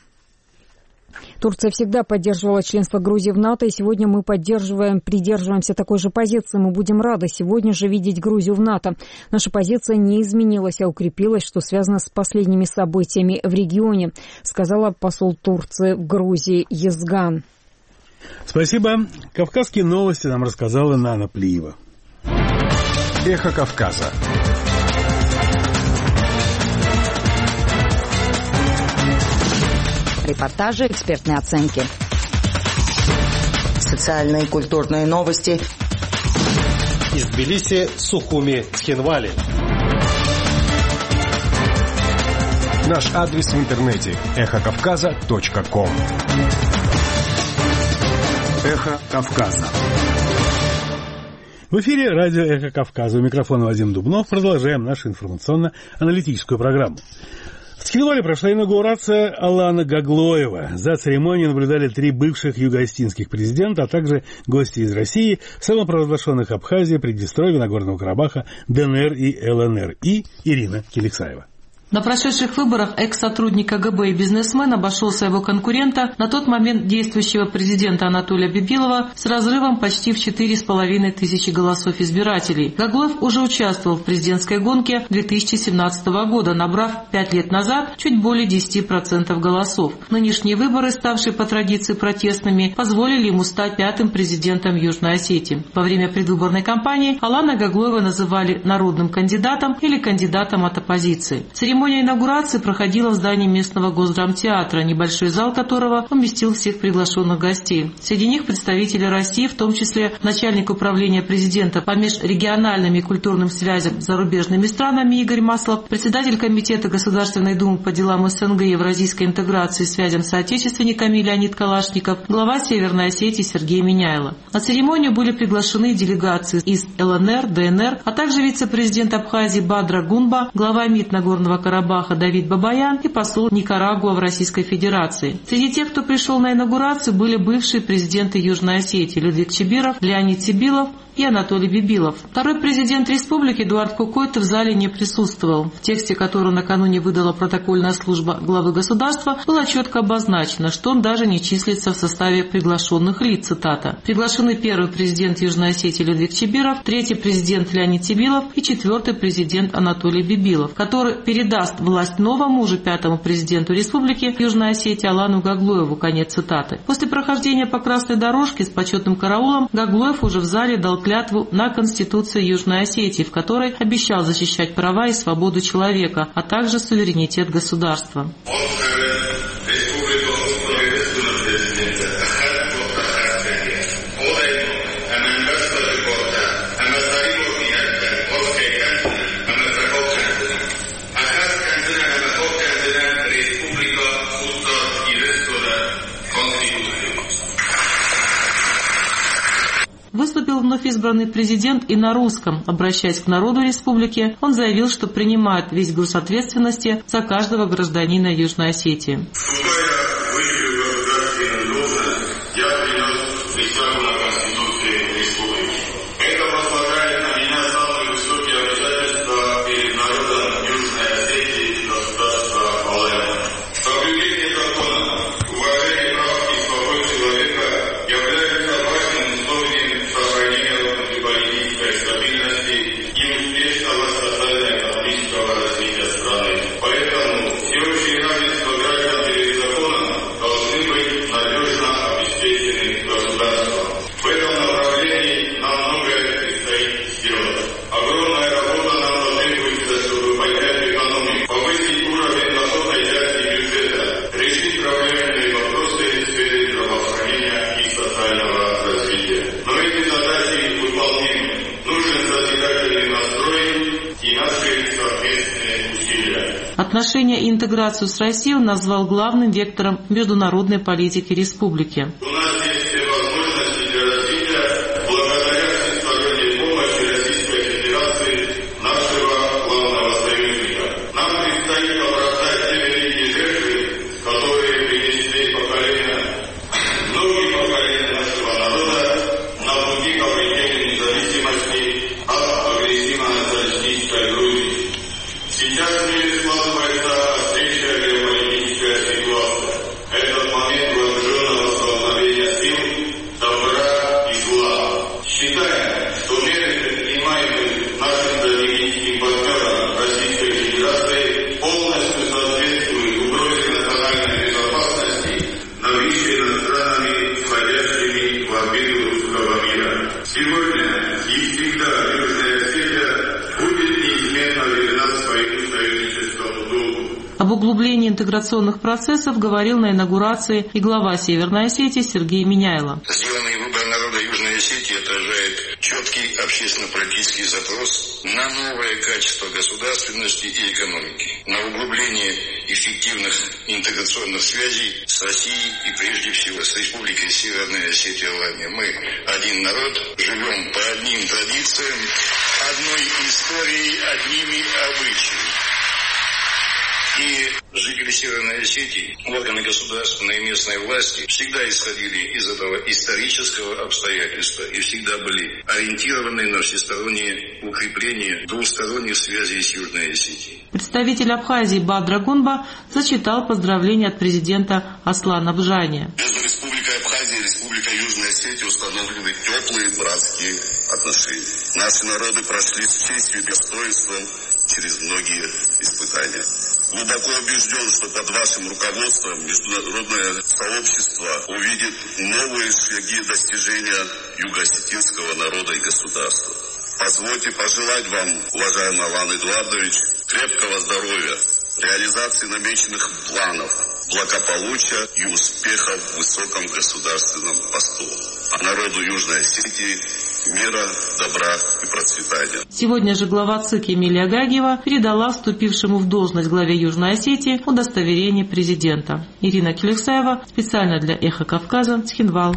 «Турция всегда поддерживала членство Грузии в НАТО, и сегодня мы придерживаемся такой же позиции. Мы будем рады сегодня же видеть Грузию в НАТО. Наша позиция не изменилась, а укрепилась, что связано с последними событиями в регионе», сказала посол Турции в Грузии Язган. Спасибо. Кавказские новости нам рассказала Нана Плиева. Эхо Кавказа. Репортажи, экспертные оценки. Социальные и культурные новости. Из Тбилиси, Сухуми, Схинвали. Наш адрес в интернете эхокавказа.ком. Эхо Кавказа. В эфире радио «Эхо Кавказа». У микрофона Вадим Дубнов. Продолжаем нашу информационно-аналитическую программу. В Цхинвале прошла инаугурация Алана Гаглоева. За церемонией наблюдали 3 бывших юго-осетинских президента, а также гости из России, самопровозглашенных Абхазии, Приднестровья, Нагорного Карабаха, ДНР и ЛНР. И Ирина Киликсаева. На прошедших выборах экс-сотрудник КГБ и бизнесмен обошел своего конкурента, на тот момент действующего президента Анатолия Бибилова, с разрывом почти в 4,5 тысячи голосов избирателей. Гаглоев уже участвовал в президентской гонке 2017 года, набрав 5 лет назад чуть более 10% голосов. Нынешние выборы, ставшие по традиции протестными, позволили ему стать 5-м президентом Южной Осетии. Во время предвыборной кампании Алана Гаглоева называли народным кандидатом или кандидатом от оппозиции. Церемония инаугурации проходила в здании местного Госдрамтеатра, небольшой зал которого уместил всех приглашенных гостей. Среди них представители России, в том числе начальник управления президента по межрегиональным и культурным связям с зарубежными странами Игорь Маслов, председатель Комитета Государственной Думы по делам СНГ и евразийской интеграции и связям с соотечественниками Леонид Калашников, глава Северной Осетии Сергей Миняйло. На церемонию были приглашены делегации из ЛНР, ДНР, а также вице-президент Абхазии Бадра Гунба, глава МИД Нагорного Карабаха Давид Бабаян и посол Никарагуа в Российской Федерации. Среди тех, кто пришел на инаугурацию, были бывшие президенты Южной Осетии Людвиг Чибиров, Леонид Сибилов и Анатолий Бибилов. Второй президент республики Эдуард Кукойто в зале не присутствовал. В тексте, который накануне выдала протокольная служба главы государства, было четко обозначено, что он даже не числится в составе приглашенных лиц, цитата. Приглашены первый президент Южной Осетии Людвиг Чибиров, третий президент Леонид Сибилов и четвертый президент Анатолий Бибилов, который передаст власть новому, уже 5-му президенту республики Южной Осетии Алану Гаглоеву, конец цитаты. После прохождения по красной дорожке с почетным караулом Гаглоев уже в зале дал клятву на Конституцию Южной Осетии, в которой обещал защищать права и свободу человека, а также суверенитет государства. Выступил вновь избранный президент и на русском. Обращаясь к народу республики, он заявил, что принимает весь груз ответственности за каждого гражданина Южной Осетии. Отношения и интеграцию с Россией он назвал главным вектором международной политики республики. Об углублении интеграционных процессов говорил на инаугурации и глава Северной Осетии Сергей Миняйло. Сделанный выбор народа Южной Осетии отражает четкий общественно-политический запрос на новое качество государственности и экономики, на углубление эффективных интеграционных связей с Россией и прежде всего с Республикой Северная Осетия-Алания. Мы один народ, живем по одним традициям, одной историей, одними обычаями. И жители Северной Осетии, органы государственной и местной власти всегда исходили из этого исторического обстоятельства и всегда были ориентированы на всестороннее укрепление двусторонних связей с Южной Осетией. Представитель Абхазии Бадра Гунба зачитал поздравления от президента Аслана Бжани. Между Республикой Абхазия и Республикой Южной Осетии установлены теплые братские отношения. Наши народы прошли с честью и достоинством через многие испытания. Глубоко убежден, что под вашим руководством международное сообщество увидит новые шаги достижения юго-осетинского народа и государства. Позвольте пожелать вам, уважаемый Алан Эдуардович, крепкого здоровья, реализации намеченных планов, благополучия и успехов в высоком государственном посту. А народу Южной Осетии мира, добра и процветания. Сегодня же глава ЦИК Эмилия Гагиева передала вступившему в должность главе Южной Осетии удостоверение президента. Ирина Келексаева, специально для «Эхо Кавказа», Цхинвал.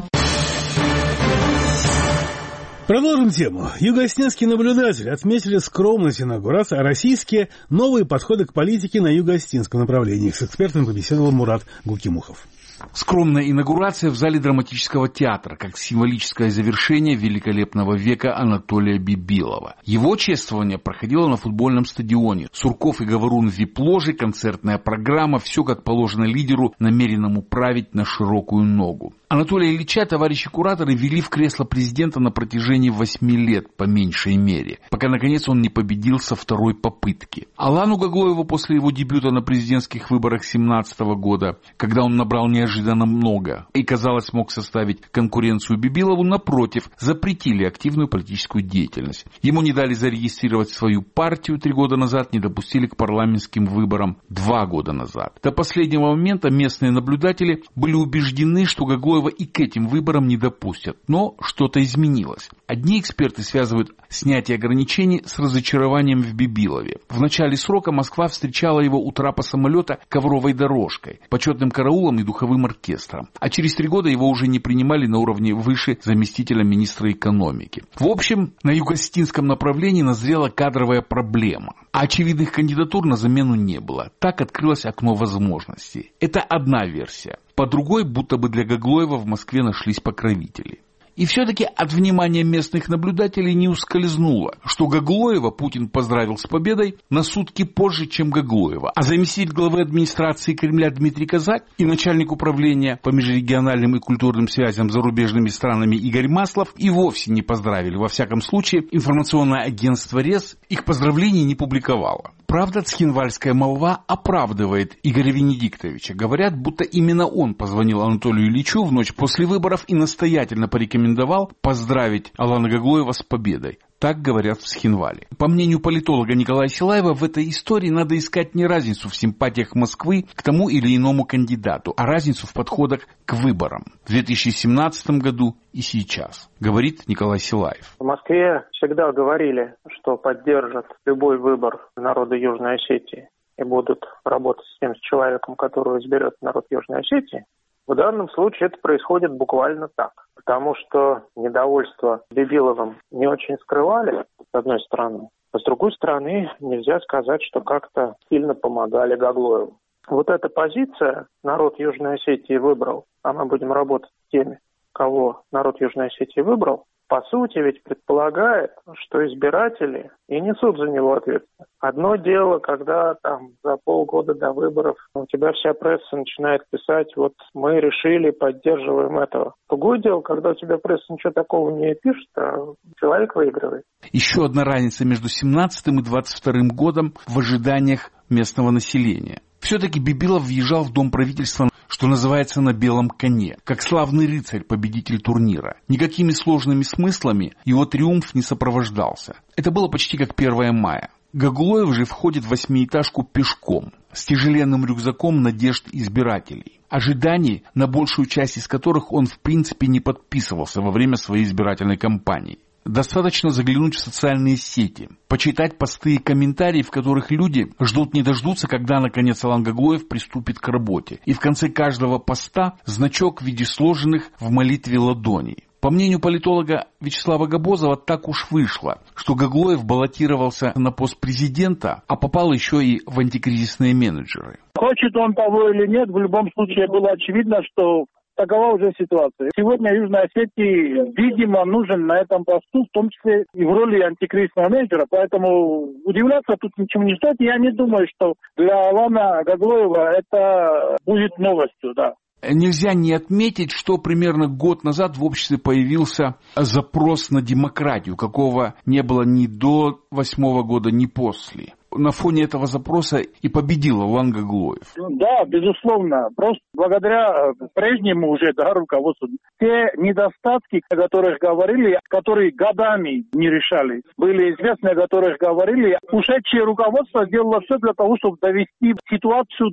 Продолжим тему. Юго-осетинские наблюдатели отметили скромность инаугурации, а российские новые подходы к политике на юго-осетинском направлении. С экспертом побеседовал Мурат Гулкимухов. Скромная инаугурация в зале драматического театра, как символическое завершение великолепного века Анатолия Бибилова. Его чествование проходило на футбольном стадионе. Сурков и Говорун в вип-ложе, концертная программа, все как положено лидеру, намеренному править на широкую ногу. Анатолия Ильича товарищи кураторы вели в кресло президента на протяжении 8 лет, по меньшей мере, пока, наконец, он не победил со второй попытки. Алану Гаглоеву после его дебюта на президентских выборах 2017 года, когда он набрал неожиданно много и, казалось, мог составить конкуренцию Бибилову, напротив, запретили активную политическую деятельность. Ему не дали зарегистрировать свою партию 3 года назад, не допустили к парламентским выборам 2 года назад. До последнего момента местные наблюдатели были убеждены, что Гаглоева и к этим выборам не допустят. Но что-то изменилось. Одни эксперты связывают снятие ограничений с разочарованием в Бибилове. В начале срока Москва встречала его у трапа самолета ковровой дорожкой, почетным караулом и духовым оркестром. А через 3 года его уже не принимали на уровне выше заместителя министра экономики. В общем, на юго-осетинском направлении назрела кадровая проблема. А очевидных кандидатур на замену не было. Так открылось окно возможностей. Это одна версия. По другой, будто бы для Гаглоева в Москве нашлись покровители. И все-таки от внимания местных наблюдателей не ускользнуло, что Гаглоева Путин поздравил с победой на сутки позже, чем Гаглоева. А заместитель главы администрации Кремля Дмитрий Казак и начальник управления по межрегиональным и культурным связям с зарубежными странами Игорь Маслов и вовсе не поздравили. Во всяком случае, информационное агентство РЕС их поздравлений не публиковало. Правда, цхинвальская молва оправдывает Игоря Венедиктовича. Говорят, будто именно он позвонил Анатолию Ильичу в ночь после выборов и настоятельно порекомендовал поздравить Алана Гаглоева с победой. Так говорят в Цхинвале. По мнению политолога Николая Силаева, в этой истории надо искать не разницу в симпатиях Москвы к тому или иному кандидату, а разницу в подходах к выборам в 2017 году и сейчас, говорит Николай Силаев. В Москве всегда говорили, что поддержат любой выбор народа Южной Осетии и будут работать с тем человеком, которого изберет народ Южной Осетии. В данном случае это происходит буквально так. Потому что недовольство Бибиловым не очень скрывали, с одной стороны. А с другой стороны, нельзя сказать, что как-то сильно помогали Гаглоеву. Вот эта позиция народ Южной Осетии выбрал, а мы будем работать с теми, кого народ Южной Осетии выбрал, по сути ведь предполагает, что избиратели и несут за него ответственность. Одно дело, когда там за полгода до выборов у тебя вся пресса начинает писать, вот мы решили, поддерживаем этого. Другое дело, когда у тебя пресса ничего такого не пишет, а человек выигрывает. Еще одна разница между 17 и 22 годом в ожиданиях местного населения. Все-таки Бибилов въезжал в Дом правительства, что называется, на белом коне, как славный рыцарь, победитель турнира. Никакими сложными смыслами его триумф не сопровождался. Это было почти как 1 мая. Гаглоев же входит в 8-этажку пешком, с тяжеленным рюкзаком надежд избирателей. Ожиданий, на большую часть из которых он в принципе не подписывался во время своей избирательной кампании. Достаточно заглянуть в социальные сети, почитать посты и комментарии, в которых люди ждут не дождутся, когда наконец Алан Гаглоев приступит к работе. И в конце каждого поста значок в виде сложенных в молитве ладоней. По мнению политолога Вячеслава Габозова, так уж вышло, что Гаглоев баллотировался на пост президента, а попал еще и в антикризисные менеджеры. Хочет он того или нет, в любом случае было очевидно, что такова уже ситуация. Сегодня Южной Осетии, видимо, нужен на этом посту, в том числе и в роли антикризисного менеджера, поэтому удивляться тут ничего не стоит. Я не думаю, что для Алана Гаглоева это будет новостью, да. Нельзя не отметить, что примерно год назад в обществе появился запрос на демократию, какого не было ни до 2008 года, ни после. На фоне этого запроса и победил Алан Гаглоев. Да, безусловно. Просто благодаря прежнему уже руководству те недостатки, о которых говорили, которые годами не решались, были известны, о которых говорили, ушедшее руководство сделало все для того, чтобы довести ситуацию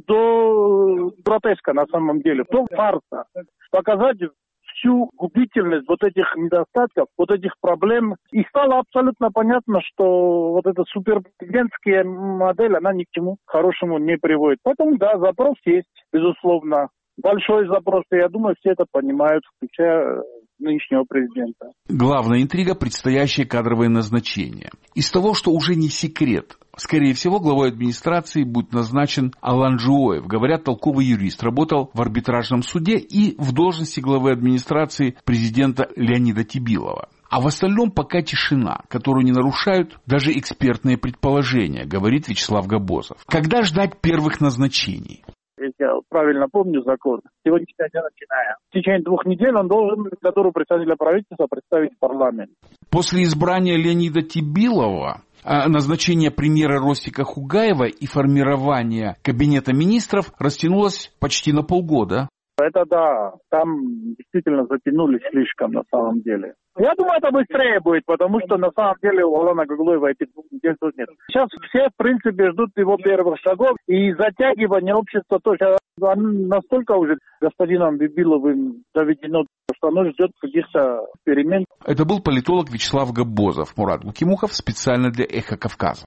до гротеска на самом деле, до фарса. Показать всю губительность вот этих недостатков, вот этих проблем. И стало абсолютно понятно, что вот эта суперпрезидентская модель, она ни к чему хорошему не приводит. Поэтому, да, запрос есть, безусловно. Большой запрос, и я думаю, все это понимают, включая нынешнего президента. Главная интрига – предстоящее кадровое назначение. Из того, что уже не секрет, скорее всего, главой администрации будет назначен Алан Жуоев. Говорят, толковый юрист, работал в арбитражном суде и в должности главы администрации президента Леонида Тибилова. А в остальном пока тишина, которую не нарушают даже экспертные предположения, говорит Вячеслав Габозов. Когда ждать первых назначений? Если я правильно помню закон, сегодняшний день начиная. В течение 2 недель он должен кандидатуру представителя правительства представить в парламент. После избрания Леонида Тибилова, назначение премьера Ростика Хугаева и формирование кабинета министров растянулось почти на полгода. Это да, там действительно затянулись слишком на самом деле. Я думаю, это быстрее будет, потому что на самом деле у Алана Гаглоева этих 2 недель тут нет. Сейчас все, в принципе, ждут его первых шагов, и затягивание общества тоже настолько уже господином Бибиловым доведено, что оно ждет каких-то перемен. Это был политолог Вячеслав Габозов. Мурат Гукимухов специально для «Эхо Кавказа».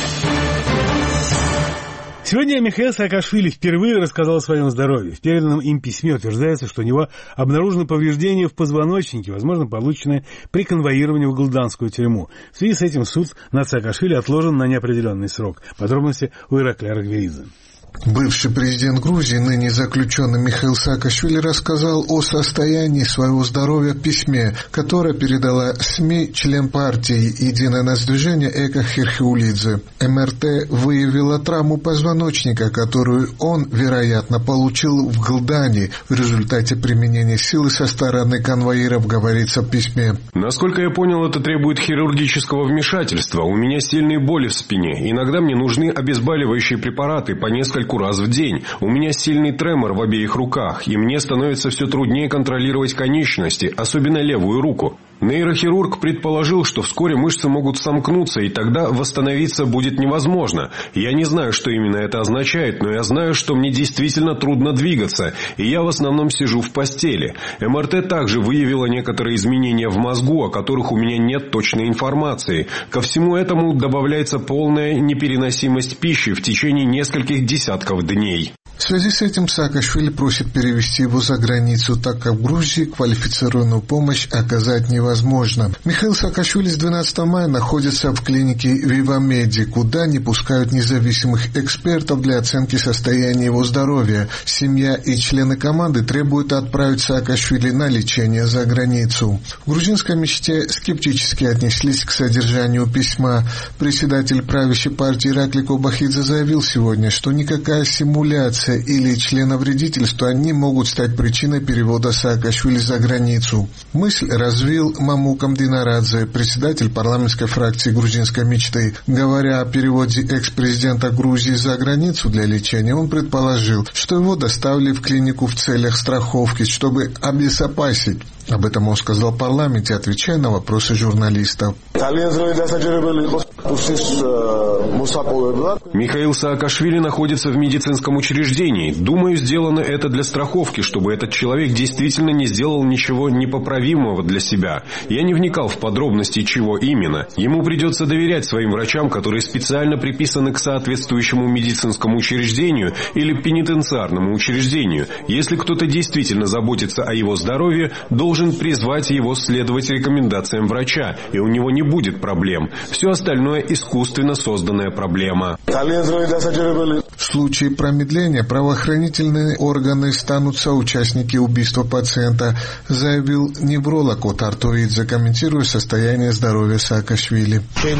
Сегодня Михаил Саакашвили впервые рассказал о своем здоровье. В переданном им письме утверждается, что у него обнаружено повреждение в позвоночнике, возможно, полученное при конвоировании в Голданскую тюрьму. В связи с этим суд над Саакашвили отложен на неопределенный срок. Подробности у Ираклия Аргверидзе. Бывший президент Грузии, ныне заключенный Михаил Саакашвили, рассказал о состоянии своего здоровья в письме, которое передала СМИ член партии «Единое нас движение» Эка Хирхиулидзе. МРТ выявила травму позвоночника, которую он, вероятно, получил в Голдане в результате применения силы со стороны конвоиров, говорится в письме. Насколько я понял, это требует хирургического вмешательства. У меня сильные боли в спине. Иногда мне нужны обезболивающие препараты по несколько раз в день. У меня сильный тремор в обеих руках, и мне становится все труднее контролировать конечности, особенно левую руку. Нейрохирург предположил, что вскоре мышцы могут сомкнуться, и тогда восстановиться будет невозможно. Я не знаю, что именно это означает, но я знаю, что мне действительно трудно двигаться, и я в основном сижу в постели. МРТ также выявила некоторые изменения в мозгу, о которых у меня нет точной информации. Ко всему этому добавляется полная непереносимость пищи в течение нескольких десятков дней. В связи с этим Саакашвили просит перевести его за границу, так как в Грузии квалифицированную помощь оказать невозможно. Михаил Саакашвили с 12 мая находится в клинике Вивамеди, куда не пускают независимых экспертов для оценки состояния его здоровья. Семья и члены команды требуют отправить Саакашвили на лечение за границу. В грузинской мечте скептически отнеслись к содержанию письма. Председатель правящей партии Ираклий Кобахидзе заявил сегодня, что никакая симуляция или членовредительство не могут стать причиной перевода Саакашвили за границу. Мысль развил Мамук Амдинарадзе, председатель парламентской фракции грузинской мечты. Говоря о переводе экс-президента Грузии за границу для лечения, он предположил, что его доставили в клинику в целях страховки, чтобы обезопасить. Об этом он сказал в парламенте, отвечая на вопросы журналистов. Михаил Саакашвили находится в медицинском учреждении. Думаю, сделано это для страховки, чтобы этот человек действительно не сделал ничего непоправимого для себя. Я не вникал в подробности, чего именно. Ему придется доверять своим врачам, которые специально приписаны к соответствующему медицинскому учреждению или пенитенциарному учреждению. Если кто-то действительно заботится о его здоровье, должен должен призвать его следовать рекомендациям врача, и у него не будет проблем. Все остальное искусственно созданная проблема. В случае промедления правоохранительные органы станут соучастники убийства пациента, заявил невролог от Артуридзе, комментируя состояние здоровья Саакашвили.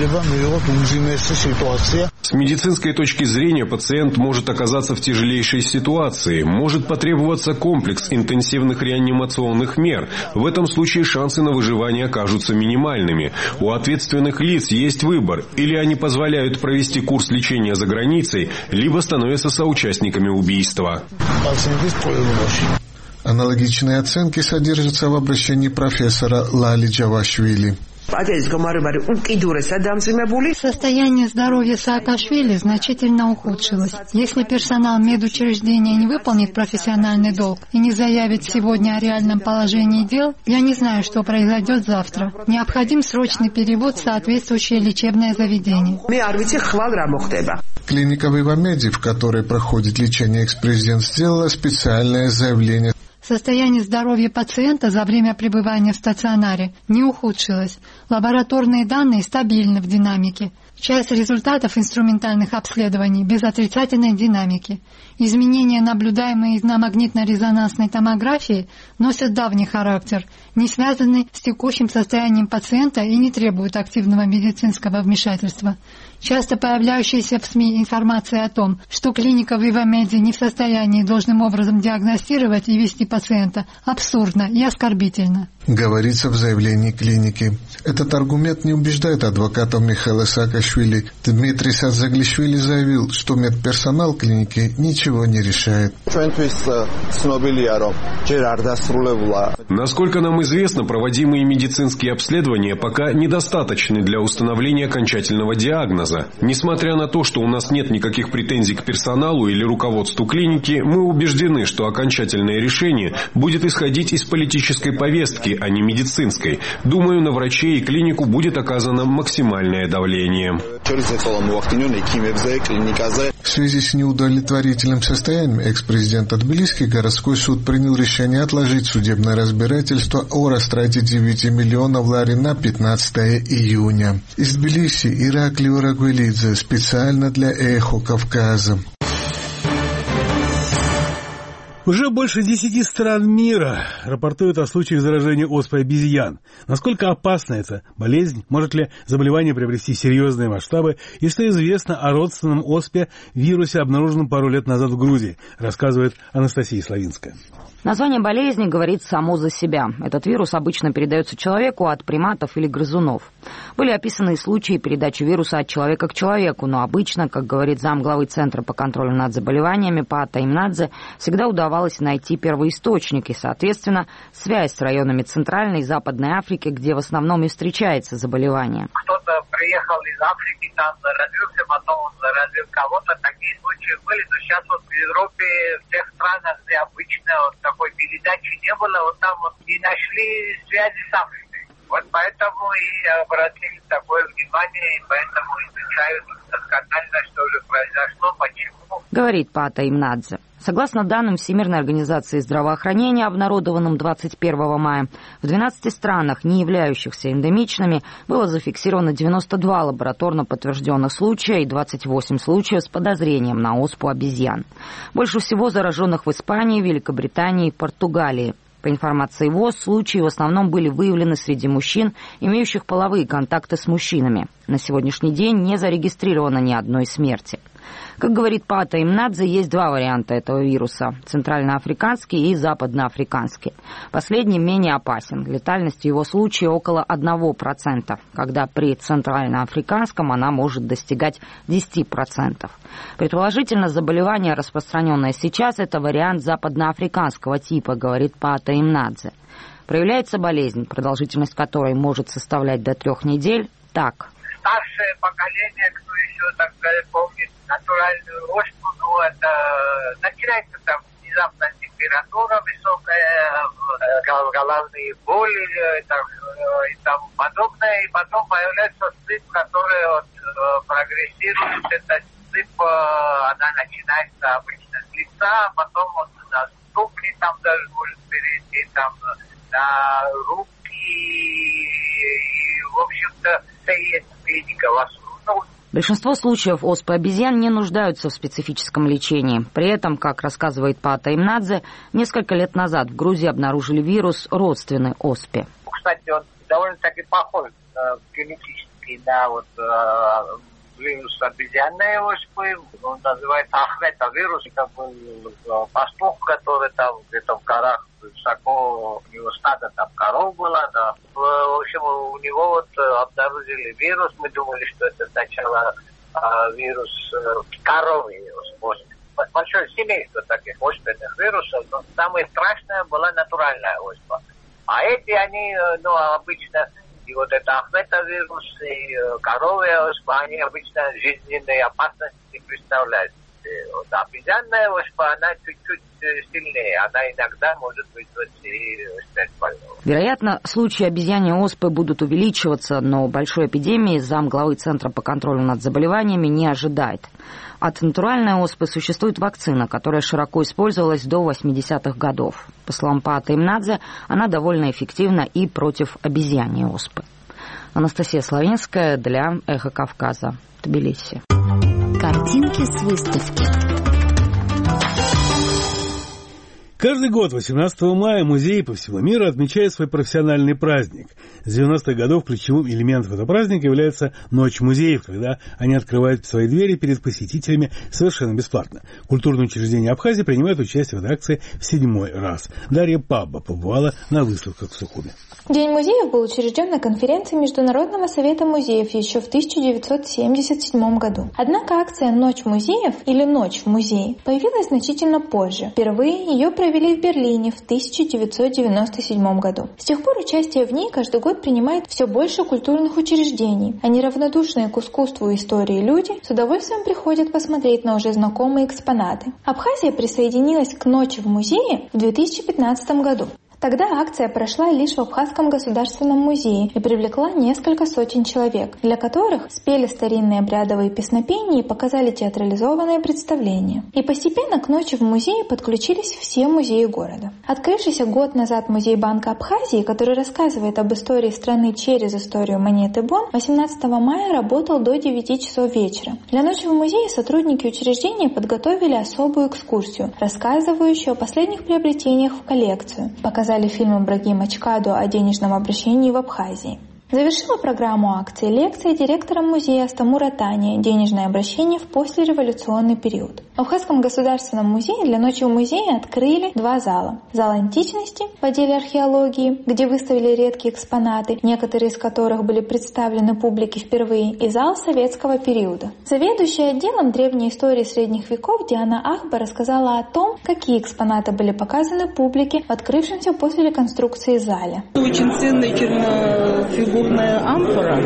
С медицинской точки зрения пациент может оказаться в тяжелейшей ситуации, может потребоваться комплекс интенсивных реанимационных мер. В этом случае шансы на выживание окажутся минимальными. У ответственных лиц есть выбор: или они позволяют провести курс лечения за границей, либо становятся соучастниками убийства. Аналогичные оценки содержатся в обращении профессора Лали Джавашвили. Состояние здоровья Саакашвили значительно ухудшилось. Если персонал медучреждения не выполнит профессиональный долг и не заявит сегодня о реальном положении дел, я не знаю, что произойдет завтра. Необходим срочный перевод в соответствующее лечебное заведение. Клиника Вивамеди, в которой проходит лечение экс-президент, сделала специальное заявление. Состояние здоровья пациента за время пребывания в стационаре не ухудшилось. Лабораторные данные стабильны в динамике. Часть результатов инструментальных обследований без отрицательной динамики. Изменения, наблюдаемые на магнитно-резонансной томографии, носят давний характер, не связаны с текущим состоянием пациента и не требуют активного медицинского вмешательства. Часто появляющаяся в СМИ информация о том, что клиника Вивамеди не в состоянии должным образом диагностировать и вести пациента, абсурдна и оскорбительна. Говорится в заявлении клиники. Этот аргумент не убеждает адвокатов Михаила Саакашвили. Дмитрий Садзаглишвили заявил, что медперсонал клиники ничего не решает. Насколько нам известно, проводимые медицинские обследования пока недостаточны для установления окончательного диагноза. Несмотря на то, что у нас нет никаких претензий к персоналу или руководству клиники, мы убеждены, что окончательное решение будет исходить из политической повестки, а не медицинской. Думаю, на врачей и клинику будет оказано максимальное давление. В связи с неудовлетворительным состоянием экс-президента Тбилисский городской суд принял решение отложить судебное разбирательство о растрате 9 миллионов лари на 15 июня. Из Тбилиси Иракли Урагвелидзе специально для «Эхо Кавказа». Уже больше 10 стран мира рапортуют о случаях заражения оспой обезьян. Насколько опасна эта болезнь? Может ли заболевание приобрести серьезные масштабы? И что известно о родственном оспе вирусе, обнаруженном пару лет назад в Грузии, рассказывает Анастасия Славинская. Название болезни говорит само за себя. Этот вирус обычно передается человеку от приматов или грызунов. Были описаны случаи передачи вируса от человека к человеку, но обычно, как говорит замглавы Центра по контролю над заболеваниями Паата Имнадзе, всегда удавалось найти первоисточник и, соответственно, связь с районами Центральной и Западной Африки, где в основном и встречается заболевание. Кто-то приехал из Африки, там заразился, потом он заразил кого-то. Такие случаи были, но сейчас вот в Европе, в тех странах, где обычно вот такой передачи не было, вот там вот и нашли связи с Африкой. Вот поэтому и обратили такое внимание, и поэтому изучают досконально, что же произошло, почему. Говорит Паата Имнадзе. Согласно данным Всемирной организации здравоохранения, обнародованным 21 мая, в 12 странах, не являющихся эндемичными, было зафиксировано 92 лабораторно подтвержденных случая и 28 случаев с подозрением на оспу обезьян. Больше всего зараженных в Испании, Великобритании и Португалии. По информации ВОЗ, случаи в основном были выявлены среди мужчин, имеющих половые контакты с мужчинами. На сегодняшний день не зарегистрировано ни одной смерти. Как говорит Паата Имнадзе, есть два варианта этого вируса – центральноафриканский и западноафриканский. Последний менее опасен. Летальность в его случае около 1%, когда при центральноафриканском она может достигать 10%. Предположительно, заболевание, распространенное сейчас, это вариант западноафриканского типа, говорит Паата Имнадзе. Проявляется болезнь, продолжительность которой может составлять до 3 недель, так. Старшее поколение, кто еще, так сказать, помнит натуральную оспу, ну, это начинается там внезапно температура высокая, головные боли и тому подобное, и потом появляется сыпь, которая вот, прогрессирует. Эта сыпь, она начинается обычно с лица, потом вот на ступни там даже может перейти, там на руки, и, в общем-то, стоит не голосуют. Большинство случаев оспы обезьян не нуждаются в специфическом лечении. При этом, как рассказывает Пата Имнадзе, несколько лет назад в Грузии обнаружили вирус, родственный оспе. Кстати, он довольно-таки похож генетически на вирус обезьянной оспы. Он называется ахмета-вирус. Это был пастух, который там где-то в горах высоко, у него стадо там коров было, да. В общем, у него обнаружили вирус. Мы думали, что это сначала вирус коровы оспы. Большое семейство таких оспенных вирусов, но самое страшное была натуральная оспа. А эти, они, обычно, и это ахмета-вирус, и коровья оспа, они обычно жизненные опасности не представляют. Обезьянная оспа, она чуть-чуть сильнее, она иногда может вызвать и смерть больного. Вероятно, случаи обезьяньей оспы будут увеличиваться, но большой эпидемии замглавы Центра по контролю над заболеваниями не ожидает. От натуральной оспы существует вакцина, которая широко использовалась до 80-х годов. По словам Паты Имнадзе, она довольно эффективна и против обезьяньей оспы. Анастасия Славинская для «Эхо Кавказа», Тбилиси. Картинки с выставки. Каждый год 18 мая музеи по всему миру отмечают свой профессиональный праздник. С 90-х годов ключевым элементом этого праздника является Ночь музеев, когда они открывают свои двери перед посетителями совершенно бесплатно. Культурные учреждения Абхазии принимают участие в этой акции в 7-й раз. Дарья Пабба побывала на выставках в Сухуме. День музеев был учрежден на конференции Международного совета музеев еще в 1977 году. Однако акция «Ночь музеев» или «Ночь в музее» появилась значительно позже. Впервые ее провели в Берлине в 1997 году. С тех пор участие в ней каждый год принимает все больше культурных учреждений, а неравнодушные к искусству и истории люди с удовольствием приходят посмотреть на уже знакомые экспонаты. Абхазия присоединилась к «Ночи в музее» в 2015 году. Тогда акция прошла лишь в Абхазском государственном музее и привлекла несколько сотен человек, для которых спели старинные обрядовые песнопения и показали театрализованное представление. И постепенно к Ночи в музее подключились все музеи города. Открывшийся год назад музей Банка Абхазии, который рассказывает об истории страны через историю монеты Бон, 18 мая работал до 9 часов вечера. Для Ночи в музее сотрудники учреждения подготовили особую экскурсию, рассказывающую о последних приобретениях в коллекцию. Показали фильм Ибрагима Чкаду о денежном обращении в Абхазии. Завершила программу акции лекция директора музея Астамура Тания «Денежное обращение в послереволюционный период». В Абхазском государственном музее для Ночи в музее открыли 2 зала. Зал античности в отделе археологии, где выставили редкие экспонаты, некоторые из которых были представлены публике впервые, и зал советского периода. Заведующая отделом древней истории средних веков Диана Ахба рассказала о том, какие экспонаты были показаны публике в открывшемся после реконструкции зале. Очень ценная чернофигурная амфора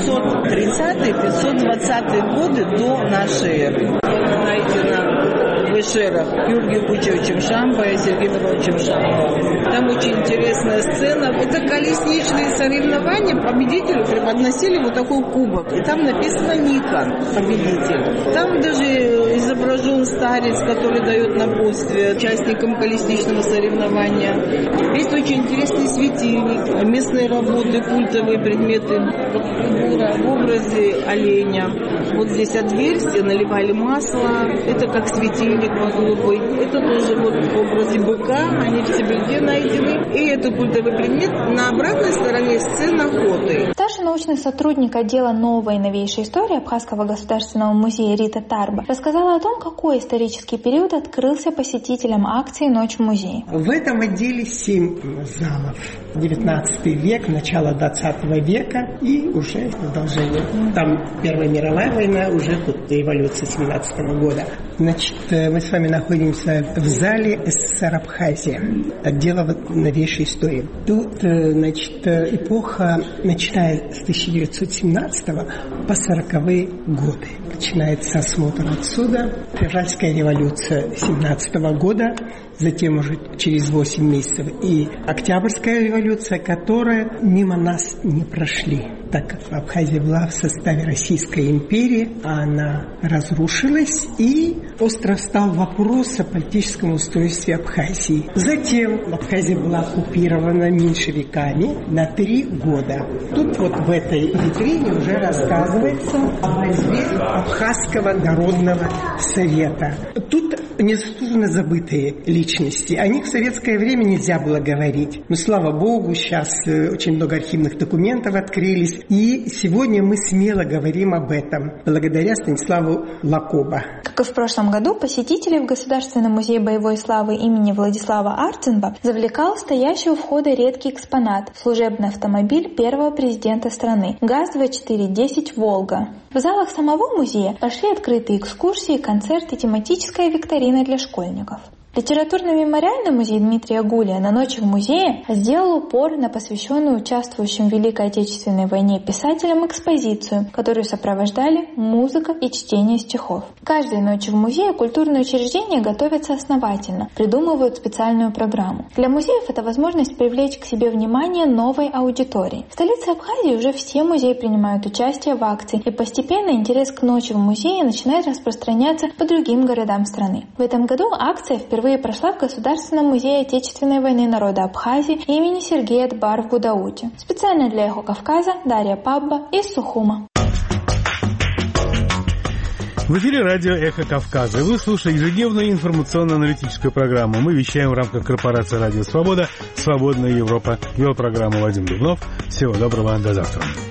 530-520 годы до нашей эры. Найдена в Эшерах Георгием Кучевичем Шамбой и Сергеем Ивановичем Шамбой. Там очень интересная сцена. Это колесничные соревнования. Победителю преподносили вот такой кубок. И там написано «Никон», победитель. Там даже изображен старец, который дает напутствие участникам колесничного соревнования. Есть очень интересный светильник, местные работы, культовые предметы. Фигура в образе оленя. Вот здесь отверстие, наливали масло. Это как светильник голубой. Это тоже вот в образе быка. Они в Сибирде найдены. И это культовый предмет. На обратной стороне сцена охоты. Старший научный сотрудник отдела новой и новейшей истории Абхазского государственного музея Рита Тарба рассказала о том, какой исторический период открылся посетителям акции «Ночь в музее». В этом отделе 7 залов. 19 век, начало 20 века и уже продолжение. Там Первая мировая война, уже тут революция 17 года. Значит, мы с вами находимся в зале СССР Абхазия, отдела новейшей истории. Тут, значит, эпоха, начиная с 1917 по 40-е годы. Начинается осмотр отсюда. Февральская революция 17 года. затем уже через 8 месяцев и Октябрьская революция, которые мимо нас не прошли, так как Абхазия была в составе Российской империи, а она разрушилась, и остро встал вопрос о политическом устройстве Абхазии. Затем Абхазия была оккупирована меньшевиками на 3 года. Тут вот в этой витрине уже рассказывается о борьбе Абхазского народного совета. Тут незаслуженно забытые личности. О них в советское время нельзя было говорить. Но, слава богу, сейчас очень много архивных документов открылись. И сегодня мы смело говорим об этом, благодаря Станиславу Лакоба. Как и в прошлом году, посетителей в Государственном музее боевой славы имени Владислава Арценба завлекал стоящий у входа редкий экспонат – служебный автомобиль первого президента страны ГАЗ-2410 «Волга». В залах самого музея прошли открытые экскурсии, концерты, тематическая викторина для школьников. Литературно-мемориальный музей Дмитрия Гулия на ночи в музее сделал упор на посвященную участвующим в Великой Отечественной войне писателям экспозицию, которую сопровождали музыка и чтение стихов. Каждой ночи в музее культурные учреждения готовятся основательно, придумывают специальную программу. Для музеев это возможность привлечь к себе внимание новой аудитории. В столице Абхазии уже все музеи принимают участие в акции, и постепенно интерес к ночи в музее начинает распространяться по другим городам страны. В этом году акция впервые прошла в Государственном музее Отечественной войны народа Абхазии имени Сергея Дбар в Гудауте. Специально для «Эхо Кавказа» Дарья Пабба из Сухума. В эфире радио «Эхо Кавказа». Вы слушаете ежедневную информационно-аналитическую программу. Мы вещаем в рамках корпорации «Радио Свобода», «Свободная Европа». Вел программу Вадим Дубнов. Всего доброго, до завтра.